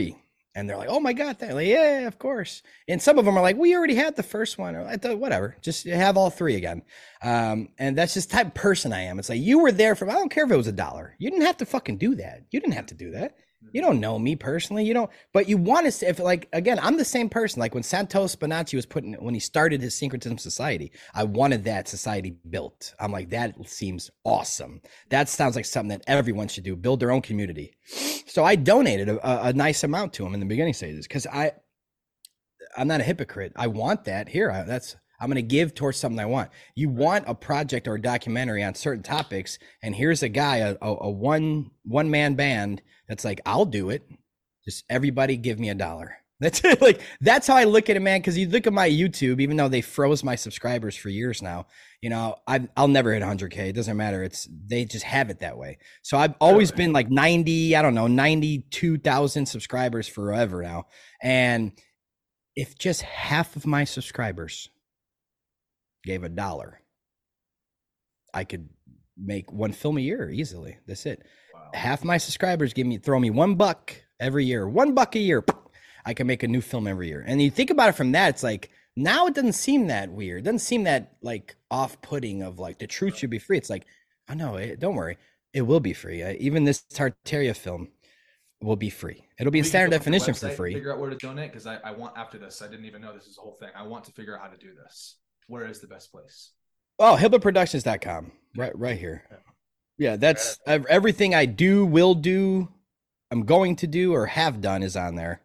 And they're like, oh my God, they're like, yeah, of course. And some of them are like, we already had the first one. Or I thought, whatever, just have all three again. And that's just the type of person I am. It's like, you were there for, I don't care if it was $1. You didn't have to fucking do that. You didn't have to do that. You don't know me personally. You don't, but you want to say, if like, again, I'm the same person. Like when Santos Bonacci was when he started his Syncretism Society, I wanted that society built. I'm like, that seems awesome. That sounds like something that everyone should do, build their own community. So I donated a nice amount to him in the beginning stages because I'm not a hypocrite. I want that here. I'm going to give towards something I want. You want a project or a documentary on certain topics, and here's a guy, a one-man band that's like, I'll do it. Just everybody give me $1. That's it. Like, that's how I look at it, man. Because you look at my YouTube, even though they froze my subscribers for years now, you know, I'll never hit 100K. It doesn't matter. They just have it that way. So I've always been like 92,000 subscribers forever now. And if just half of my subscribers gave $1, I could make one film a year easily. That's it. Wow. Half my subscribers throw me $1 every year, $1 a year. I can make a new film every year. And you think about it from that, it's like, now it doesn't seem that weird. It doesn't seem that like off-putting of like the truth should be free. It's like, oh no, don't worry. It will be free. Even this Tartaria film will be free. It'll be in standard definition for free. Figure out where to donate, because I want, after this, I didn't even know this is a whole thing. I want to figure out how to do this. Where is the best place? Oh, HiblaProductions.com. Right here. Yeah, that's everything I will do, I'm going to do, or have done is on there.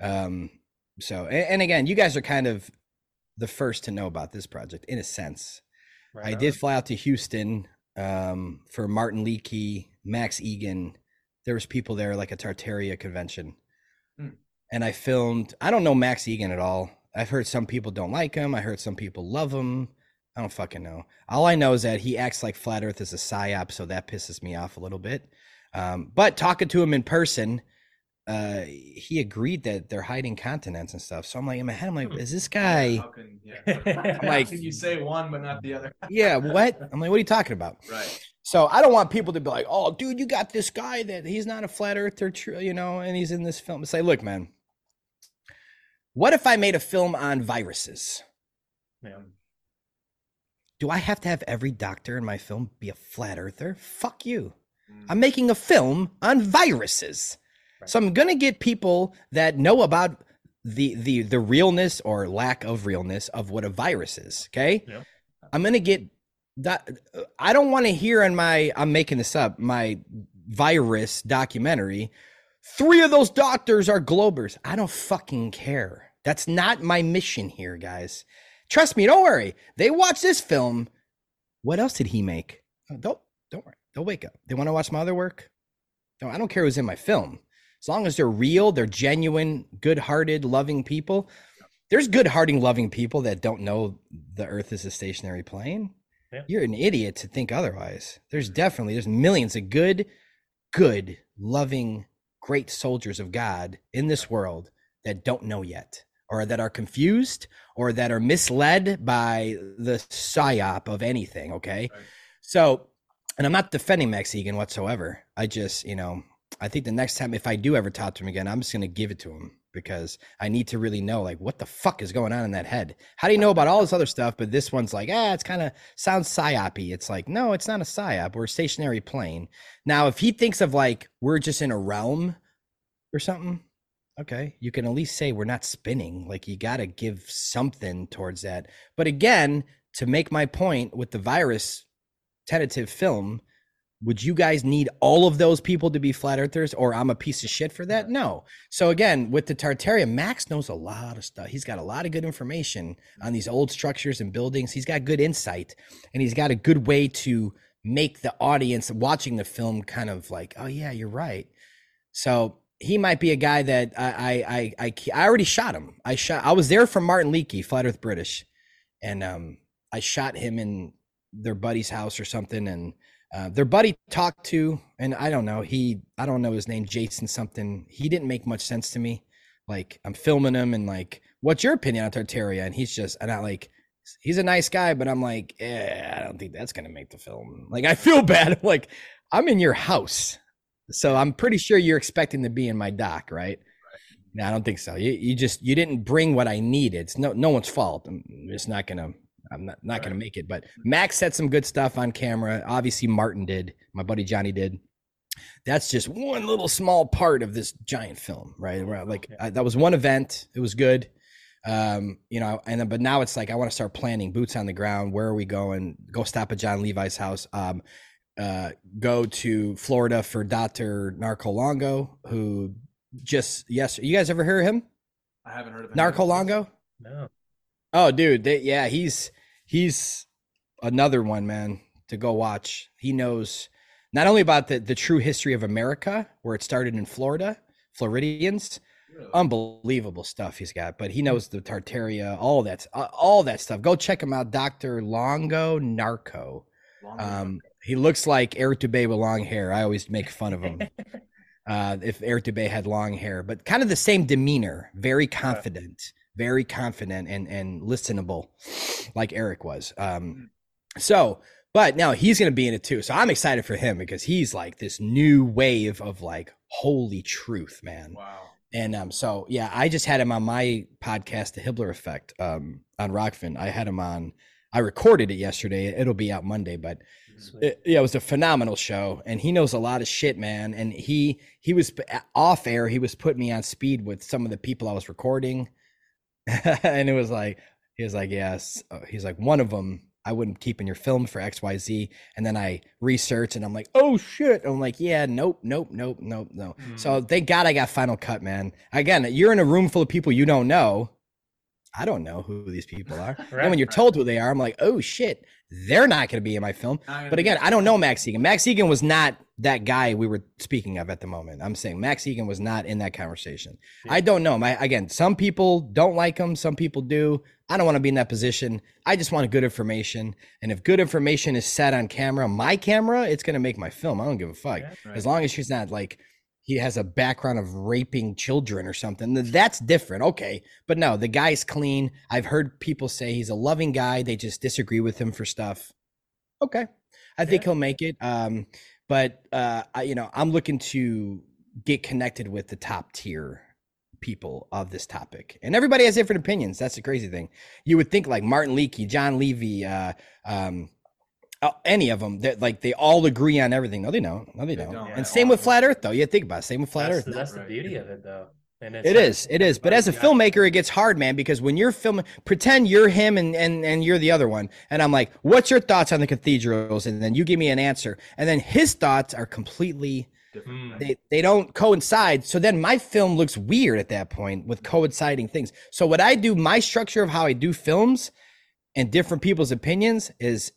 So, and again, you guys are kind of the first to know about this project in a sense. Right. I did fly out to Houston for Martin Leakey, Max Egan. There was people there, like a Tartaria convention. And I filmed, I don't know Max Egan at all. I've heard some people don't like him. I heard some people love him. I don't fucking know. All I know is that he acts like Flat Earth is a psyop, so that pisses me off a little bit. But talking to him in person, he agreed that they're hiding continents and stuff. So I'm like, in my head, I'm like, is this guy? How can you say one but not the other? Yeah, what? I'm like, what are you talking about? Right. So I don't want people to be like, oh, dude, you got this guy that he's not a flat earther, you know, and he's in this film. It's like, look, man, what if I made a film on viruses? Yeah. Do I have to have every doctor in my film be a flat earther? Fuck you. I'm making a film on viruses. Right. So I'm going to get people that know about the realness or lack of realness of what a virus is. Okay. Yeah. I'm going to get that. I don't want to hear I'm making this up, my virus documentary, 3 of those doctors are Globers. I don't fucking care. That's not my mission here, guys. Trust me. Don't worry. They watch this film. What else did he make? Don't worry. They'll wake up. They want to watch my other work. No, I don't care who's in my film. As long as they're real, they're genuine, good-hearted, loving people. There's good-hearted, loving people that don't know the Earth is a stationary plane. Yeah. You're an idiot to think otherwise. There's millions of good, loving, great soldiers of God in this world that don't know yet, or that are confused, or that are misled by the psyop of anything, okay? Right. So, and I'm not defending Max Egan whatsoever. I just, I think the next time, if I do ever talk to him again, I'm just going to give it to him, because I need to really know, like, what the fuck is going on in that head? How do you know about all this other stuff, but this one's like, it's kind of sounds psyop-y. It's like, no, it's not a psyop. We're a stationary plane. Now, if he thinks of like, we're just in a realm or something, okay, you can at least say we're not spinning. Like, you got to give something towards that. But again, to make my point with the virus tentative film, would you guys need all of those people to be flat earthers, or I'm a piece of shit for that? No. So again, with the Tartaria, Max knows a lot of stuff. He's got a lot of good information on these old structures and buildings. He's got good insight, and he's got a good way to make the audience watching the film kind of like, oh yeah, you're right. So he might be a guy that I already shot him. I was there for Martin Leakey, Flat Earth British, and I shot him in their buddy's house or something, and their buddy talked to, and I don't know his name, Jason something. He didn't make much sense to me. Like, I'm filming him and like, what's your opinion on Tartaria? And he's a nice guy, but I'm like, I don't think that's going to make the film. Like, I feel bad. I'm like, I'm in your house. So I'm pretty sure you're expecting to be in my doc, right? No, I don't think so. You didn't bring what I needed. It's no one's fault. I'm not gonna make it. But Max said some good stuff on camera. Obviously, Martin did. My buddy Johnny did. That's just one little small part of this giant film, right? That was one event. It was good. But now it's like I want to start planning, boots on the ground. Where are we going? Go stop at John Levi's house. Go to Florida for Dr. Narco Longo, who you guys ever hear of him? I haven't heard of him. Narco Longo? No. Oh, dude. He's another one, man, to go watch. He knows not only about the true history of America, where it started in Florida, Floridians, really? Unbelievable stuff he's got, but he knows the Tartaria, all that stuff. Go check him out. Dr. Longo Narco. He looks like Eric Dubé with long hair. I always make fun of him. If Eric Dubé had long hair, but kind of the same demeanor, very confident and listenable, like Eric was. But now he's going to be in it too. So I'm excited for him because he's like this new wave of like holy truth, man. Wow. And so yeah, I just had him on my podcast, The Hibbler Effect, on Rockfin. I had him on. I recorded it yesterday. It'll be out Monday, but it was a phenomenal show, and he knows a lot of shit, man. And he was off air. He was putting me on speed with some of the people I was recording, and he was like, yes. He's like, one of them I wouldn't keep in your film for XYZ. And then I researched, and I'm like, oh shit. I'm like, yeah, nope. So thank God I got Final Cut, man. Again, you're in a room full of people you don't know. I don't know who these people are. And when you're told who they are, I'm like, oh shit, they're not going to be in my film. But again, I don't know Max Egan. Max Egan was not that guy we were speaking of at the moment. I'm saying Max Egan was not in that conversation. Yeah. I don't know him. Again, some people don't like him. Some people do. I don't want to be in that position. I just want good information. And if good information is set on camera, my camera, it's going to make my film. I don't give a fuck. Yeah, right. As long as she's not like, he has a background of raping children or something, that's different. Okay. But no, the guy's clean. I've heard people say he's a loving guy. They just disagree with him for stuff. Okay. I think he'll make it. But I'm looking to get connected with the top tier people of this topic, and everybody has different opinions. That's the crazy thing. You would think like Martin Leakey, John Levy, any of them that like they all agree on everything. No, they don't. And same with Flat Earth, though. You think about it. Same with Flat Earth. That's the beauty of it, though. And it is. But as a filmmaker, it gets hard, man, because when you're filming, pretend you're him and you're the other one, and I'm like, "What's your thoughts on the cathedrals?" And then you give me an answer, and then his thoughts are completely different. They don't coincide. So then my film looks weird at that point with coinciding things. So what I do, my structure of how I do films, and different people's opinions is,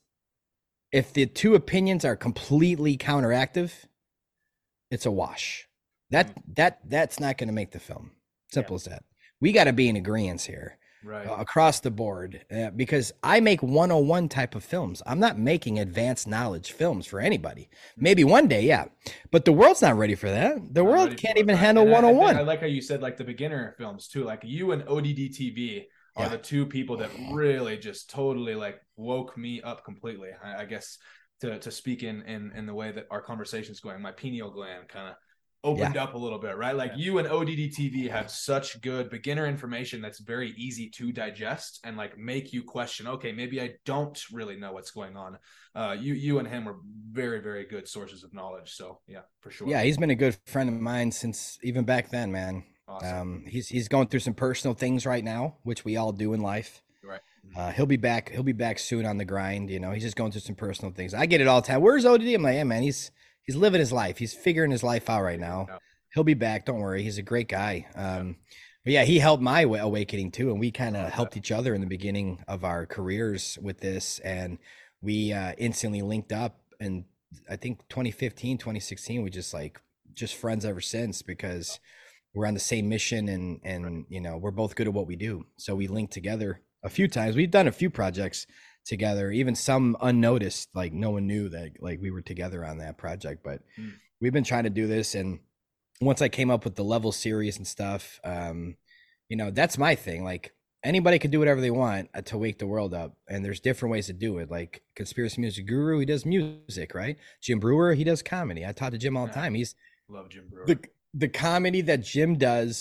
if the two opinions are completely counteractive, it's a wash. That's not going to make the film. Simple as that. We got to be in agreement here, right? Across the board, because I make 101 type of films. I'm not making advanced knowledge films for anybody. Maybe one day, yeah, but the world's not ready for that. The world can't even handle 101. I like how you said like the beginner films too. Like you and ODD TV are the two people that really just totally like woke me up completely. I guess to speak in the way that our conversation is going, my pineal gland kind of opened up a little bit, right? Like you and ODD TV have such good beginner information that's very easy to digest and like make you question, okay, maybe I don't really know what's going on. You and him are very, very good sources of knowledge. So yeah, for sure. Yeah, he's been a good friend of mine since even back then, man. Awesome. He's going through some personal things right now, which we all do in life. Right. He'll be back soon on the grind. You know, he's just going through some personal things. I get it all the time. Where's ODD? I'm like, hey man, he's living his life. He's figuring his life out right now. Yeah. He'll be back. Don't worry. He's a great guy. But yeah, he helped my awakening too. And we kind of helped each other in the beginning of our careers with this. And we instantly linked up. And I think 2015, 2016, we just friends ever since, because we're on the same mission and you know, we're both good at what we do. So we linked together a few times. We've done a few projects together, even some unnoticed, like no one knew that like we were together on that project, but we've been trying to do this. And once I came up with the Level series and stuff, you know, that's my thing. Like anybody can do whatever they want to wake the world up. And there's different ways to do it. Like Conspiracy Music Guru, he does music, right? Jim Brewer, he does comedy. I talk to Jim all the time. Love Jim Brewer. The comedy that Jim does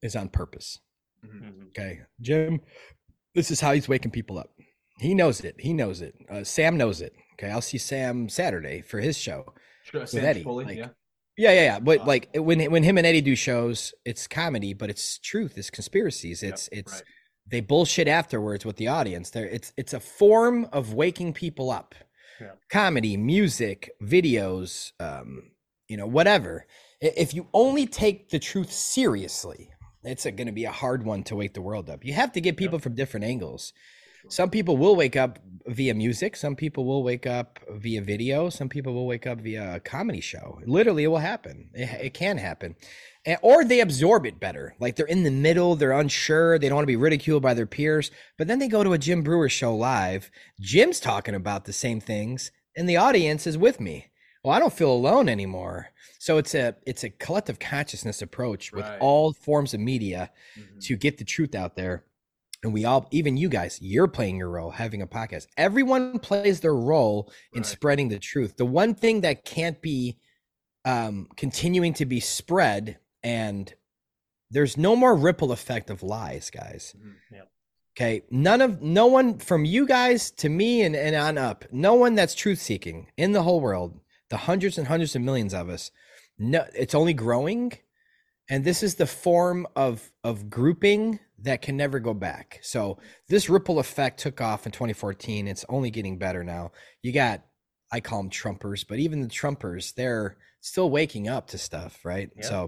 is on purpose. Mhm. Okay, Jim, this is how he's waking people up. He knows it. Sam knows it. Okay, I'll see Sam Saturday for his show Sure, with Sam Eddie. Tripoli, Like, yeah. yeah. But like when him and Eddie do shows, it's comedy, but it's truth, it's conspiracies, it's right. they bullshit afterwards with the audience. It's a form of waking people up. Yeah. Comedy, music, videos, whatever. If you only take the truth seriously, it's going to be a hard one to wake the world up. You have to get people from different angles. Some people will wake up via music. Some people will wake up via video. Some people will wake up via a comedy show. Literally, it will happen. It can happen. Or they absorb it better. Like they're in the middle. They're unsure. They don't want to be ridiculed by their peers. But then they go to a Jim Breuer show live. Jim's talking about the same things, and the audience is with me. Well, I don't feel alone anymore. So it's a collective consciousness approach with all forms of media to get the truth out there. And we all, even you guys, you're playing your role, having a podcast. Everyone plays their role in spreading the truth. The one thing that can't be continuing to be spread, and there's no more ripple effect of lies, guys. Yeah. Okay. No one from you guys to me and on up, no one that's truth seeking in the whole world, the hundreds and hundreds of millions of us, no, it's only growing. And this is the form of grouping that can never go back. So this ripple effect took off in 2014. It's only getting better now. You got, I call them Trumpers, but even the Trumpers, they're still waking up to stuff, right? Yeah. So,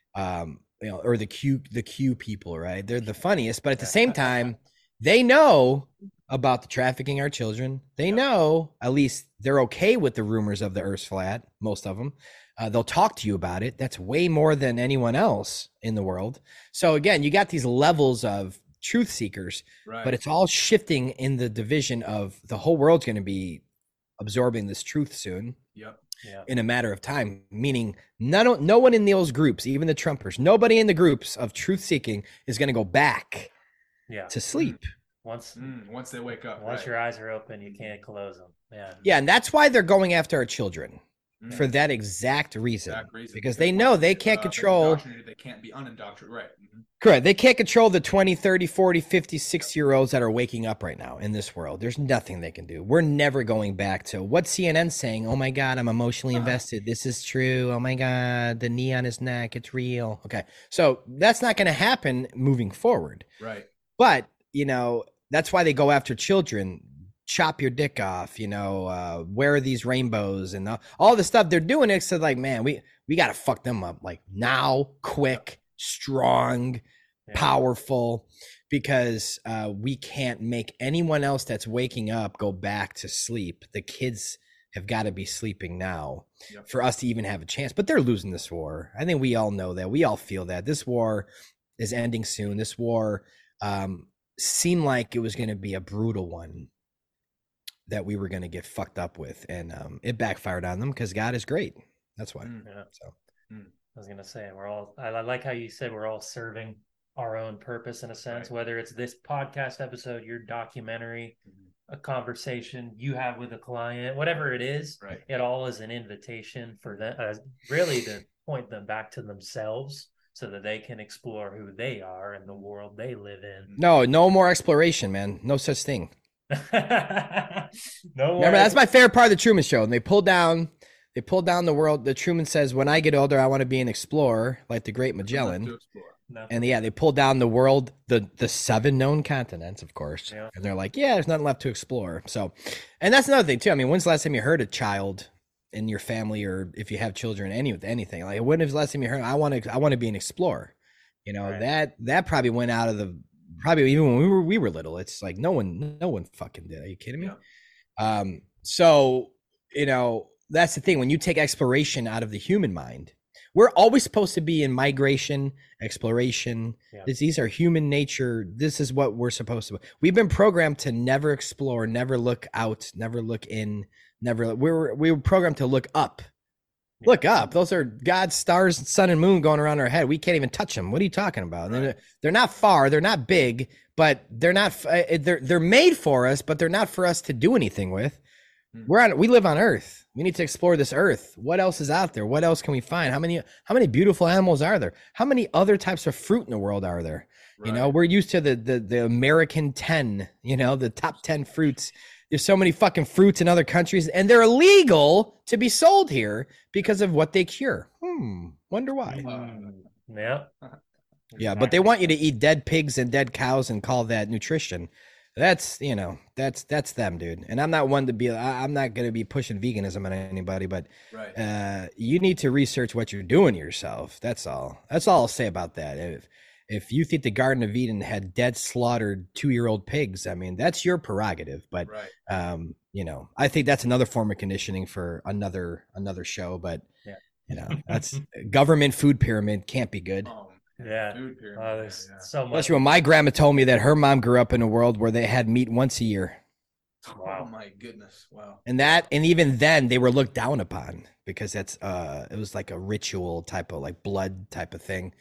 or the Q people, right? They're the funniest, but at the same time, they know about the trafficking our children. They know, at least they're okay with the rumors of the Earth's flat, most of them. They'll talk to you about it. That's way more than anyone else in the world. So again, you got these levels of truth seekers, but it's all shifting in the division of the whole world's going to be absorbing this truth soon. Yep. In a matter of time, meaning no one in those groups, even the Trumpers, nobody in the groups of truth seeking is going to go back to sleep. Once they wake up. Once your eyes are open, you can't close them. Yeah. And that's why they're going after our children. For that exact reason. Because they know they can't control. They can't be unindoctrinated. Right. Mm-hmm. Correct. They can't control the 20, 30, 40, 50, 60-year-olds that are waking up right now in this world. There's nothing they can do. We're never going back to what CNN's saying. Oh my God, I'm emotionally invested. This is true. Oh my God, the knee on his neck. It's real. Okay. So that's not going to happen moving forward. Right. But, that's why they go after children. Chop your dick off, wear these rainbows and all the stuff they're doing. It's like, man, we got to fuck them up like now, quick, strong, powerful, because we can't make anyone else that's waking up go back to sleep. The kids have got to be sleeping now for us to even have a chance, but they're losing this war. I think we all know that. We all feel that this war is ending soon. This war seemed like it was going to be a brutal one that we were going to get fucked up with, and it backfired on them because God is great. That's why. I was going to say, I like how you said we're all serving our own purpose in a sense, whether it's this podcast episode, your documentary, a conversation you have with a client, whatever it is, it all is an invitation for them, really to point them back to themselves so that they can explore who they are and the world they live in. No more exploration, man. No such thing. Remember, that's my favorite part of the Truman Show. And they pulled down the world. The Truman says, when I get older, I want to be an explorer like the great Magellan. And they pulled down the world, the 7 known continents, of course. And they're like, there's nothing left to explore. So, and that's another thing too. I mean, when's the last time you heard a child in your family, or if you have children, anything, like when was the last time you heard, I want to be an explorer? That probably went out of the, probably even when we were little. It's like no one fucking did. Are you kidding me? So that's the thing. When you take exploration out of the human mind, we're always supposed to be in migration, exploration. These are human nature. This is what we're supposed to. We've been programmed to never explore, never look out, never look in, never. We were programmed to look up. Look up. Those are God's stars, sun, and moon going around our head. We can't even touch them. What are you talking about? They're not far. They're not big, but they're not. They're made for us, but they're not for us to do anything with. We live on Earth. We need to explore this Earth. What else is out there? What else can we find? How many beautiful animals are there? How many other types of fruit in the world are there? Right. You know, we're used to the American 10, you know, the top 10 fruits. There's so many fucking fruits in other countries, and they're illegal to be sold here because of what they cure. Wonder why. Yeah. Yeah, but they want you to eat dead pigs and dead cows and call that nutrition. That's, you know, that's them, dude. And I'm not one to be, I'm not going to be pushing veganism on anybody, but you need to research what you're doing yourself. That's all I'll say about that. If you think the Garden of Eden had dead, slaughtered 2-year-old pigs, I mean, that's your prerogative. But, you know, I think that's another form of conditioning for another show. But, you know, that's government food pyramid can't be good. Food pyramid. There's so much. Especially when my grandma told me that her mom grew up in a world where they had meat once a year. Wow. Oh my goodness. Wow. And even then they were looked down upon because that's it was like a ritual type of like blood type of thing.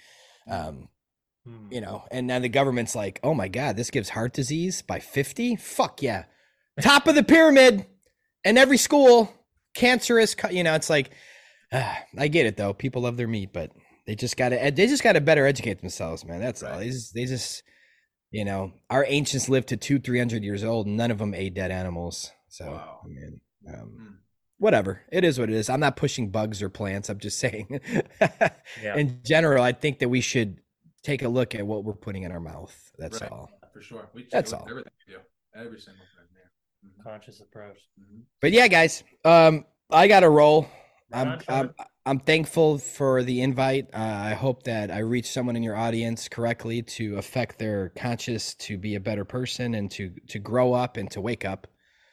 You know, and now the government's like, oh my God, this gives heart disease by 50. Fuck yeah. Top of the pyramid. And every school, cancerous, you know, it's like, I get it though. People love their meat, but they just gotta better educate themselves, man. That's all. They just, you know, our ancients lived to 200-300 years old. And none of them ate dead animals. So, I mean, whatever. It is what it is. I'm not pushing bugs or plants. I'm just saying, in general, I think that we should take a look at what we're putting in our mouth. That's all. For sure. That's all. Everything we do. Every single thing. Yeah. Conscious approach. But yeah, guys, I got to roll. I'm thankful for the invite. I hope that I reach someone in your audience correctly to affect their conscious to be a better person and to grow up and to wake up.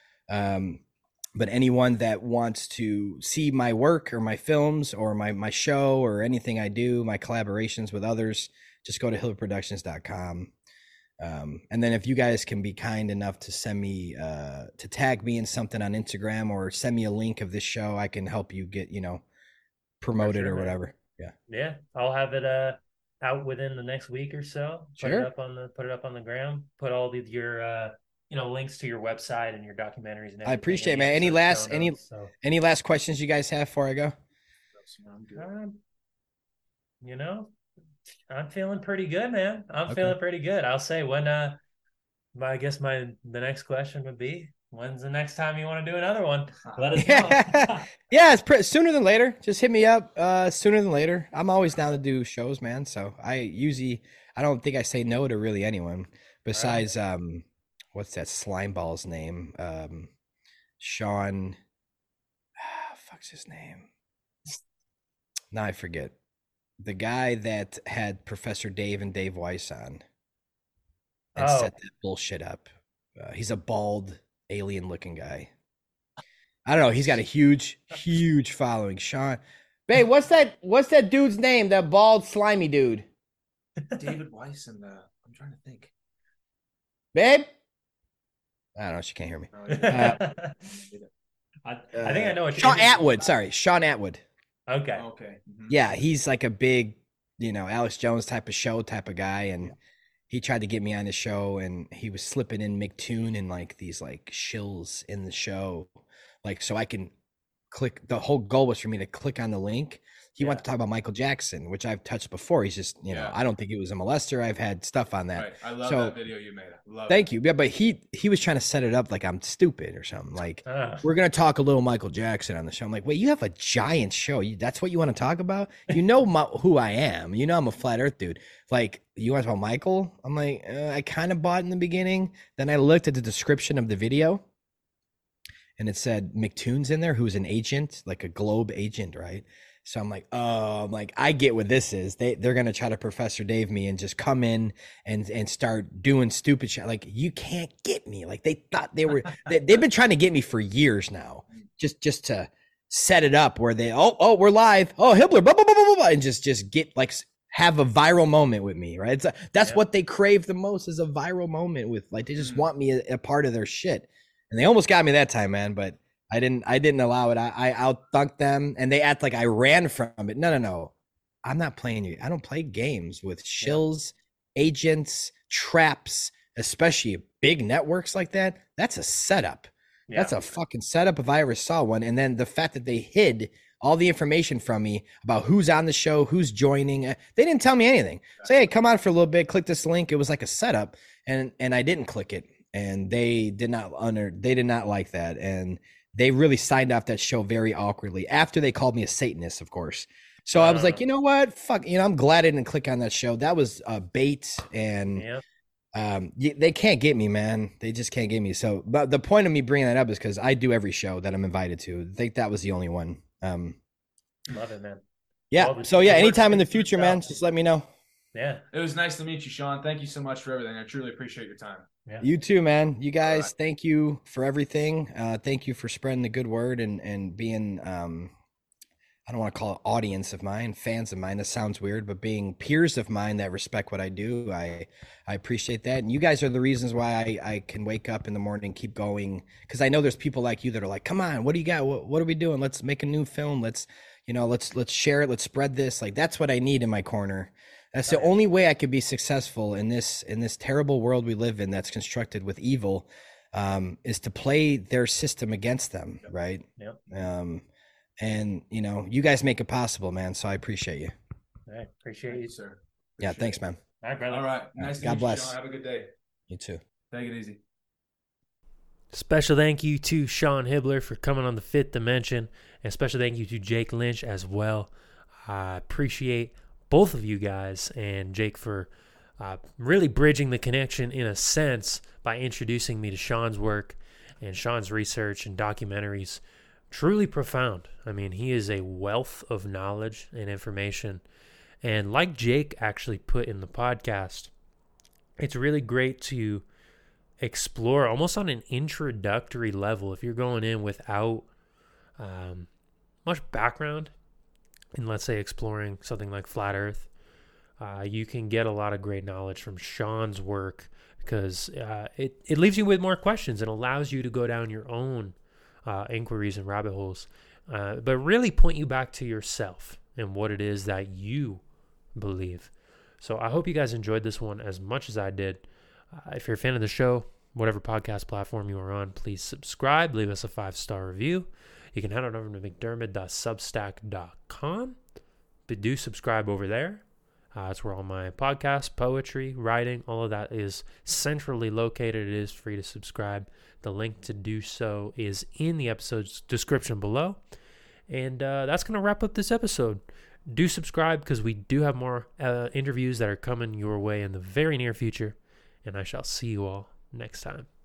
But anyone that wants to see my work or my films or my show or anything I do, my collaborations with others, just go to hillproductions.com. And then if you guys can be kind enough to send me, to tag me in something on Instagram or send me a link of this show, I can help you get, you know, promoted or whatever. Yeah. I'll have it out within the next week or so. Put it up on the gram. Put all your you know, links to your website and your documentaries and everything. I appreciate it, man. Any last questions you guys have before I go? You know, I'm feeling pretty good, man. I'm feeling pretty good. I'll say when I guess the next question would be, when's the next time you want to do another one? Let us know. Yeah, it's sooner than later. Just hit me up sooner than later. I'm always down to do shows, man. So I don't think I say no to really anyone besides what's that slime ball's name? Sean. Fuck's his name? Now I forget. The guy that had Professor Dave and Dave Weiss on and set that bullshit up. He's a bald, alien-looking guy. I don't know. He's got a huge following. Sean, babe, what's that dude's name? That bald, slimy dude. David Weiss and I'm trying to think. Babe, I don't know. She can't hear me. I think I know what Sean Atwood. Sorry, Sean Atwood. Okay. Mm-hmm. Yeah, he's like a big, you know, Alex Jones type of guy, and he tried to get me on the show, and he was slipping in McToon and like these like shills in the show, like so I can click. The whole goal was for me to click on the link. He wanted to talk about Michael Jackson, which I've touched before. He's just, you know, I don't think he was a molester. I've had stuff on that. Right. I love that video you made. Thank you. Yeah, but he was trying to set it up like I'm stupid or something. Like, we're going to talk a little Michael Jackson on the show. I'm like, wait, you have a giant show. That's what you want to talk about? You know who I am. You know I'm a flat earth dude. Like, you want to talk about Michael? I'm like, I kind of bought in the beginning. Then I looked at the description of the video, and it said McToon's in there, who's an agent, like a Globe agent, right? So I'm like, I get what this is. They're going to try to Professor Dave me and just come in and start doing stupid shit. Like, you can't get me. Like, they thought they've been trying to get me for years now, just to set it up where they, we're live. Oh, Hibbler, blah, blah, blah, blah, blah, and just get like, have a viral moment with me. Right. That's what they crave the most, is a viral moment with, like, they just want me a part of their shit. And they almost got me that time, man. But I didn't allow it. I out-thunked them, and they act like I ran from it. No. I'm not playing you. I don't play games with shills, agents, traps, especially big networks like that. That's a setup. That's a fucking setup if I ever saw one. And then the fact that they hid all the information from me about who's on the show, who's joining. They didn't tell me anything. Say, hey, come on for a little bit, click this link. It was like a setup, and I didn't click it. And they did not like that. And they really signed off that show very awkwardly after they called me a Satanist, of course. So I was like, you know what? Fuck, I'm glad I didn't click on that show. That was bait, and they can't get me, man. They just can't get me. So, but the point of me bringing that up is because I do every show that I'm invited to. I think that was the only one. Love it, man. Yeah. Well, so yeah, anytime in the future, man, just let me know. Yeah. It was nice to meet you, Sean. Thank you so much for everything. I truly appreciate your time. Yeah. You too, man. You guys, thank you for everything. Thank you for spreading the good word and being, I don't want to call it audience of mine, fans of mine. That sounds weird, but being peers of mine that respect what I do, I appreciate that. And you guys are the reasons why I can wake up in the morning, keep going. Because I know there's people like you that are like, come on, what do you got? What are we doing? Let's make a new film. Let's share it. Let's spread this. Like, that's what I need in my corner. That's the only way I could be successful in this terrible world we live in that's constructed with evil, is to play their system against them, right? Yep. And you guys make it possible, man. So I appreciate you. I appreciate you, sir. Yeah, thanks, man. All right, brother. All right. Nice to God meet bless. you, Sean. Have a good day. You too. Take it easy. Special thank you to Sean Hibbler for coming on the Fifth Dimension, and special thank you to Jake Lynch as well. I appreciate both of you guys and Jake for really bridging the connection in a sense by introducing me to Sean's work and Sean's research and documentaries. Truly profound. I mean, he is a wealth of knowledge and information. And like Jake actually put in the podcast, it's really great to explore almost on an introductory level. If you're going in without much background in, let's say, exploring something like Flat Earth, you can get a lot of great knowledge from Sean's work because it leaves you with more questions and allows you to go down your own inquiries and rabbit holes, but really point you back to yourself and what it is that you believe. So I hope you guys enjoyed this one as much as I did. If you're a fan of the show, whatever podcast platform you are on, please subscribe, leave us a 5-star review. You can head on over to mcdermott.substack.com, but do subscribe over there. It's where all my podcasts, poetry, writing, all of that is centrally located. It is free to subscribe. The link to do so is in the episode's description below. And that's going to wrap up this episode. Do subscribe because we do have more interviews that are coming your way in the very near future. And I shall see you all next time.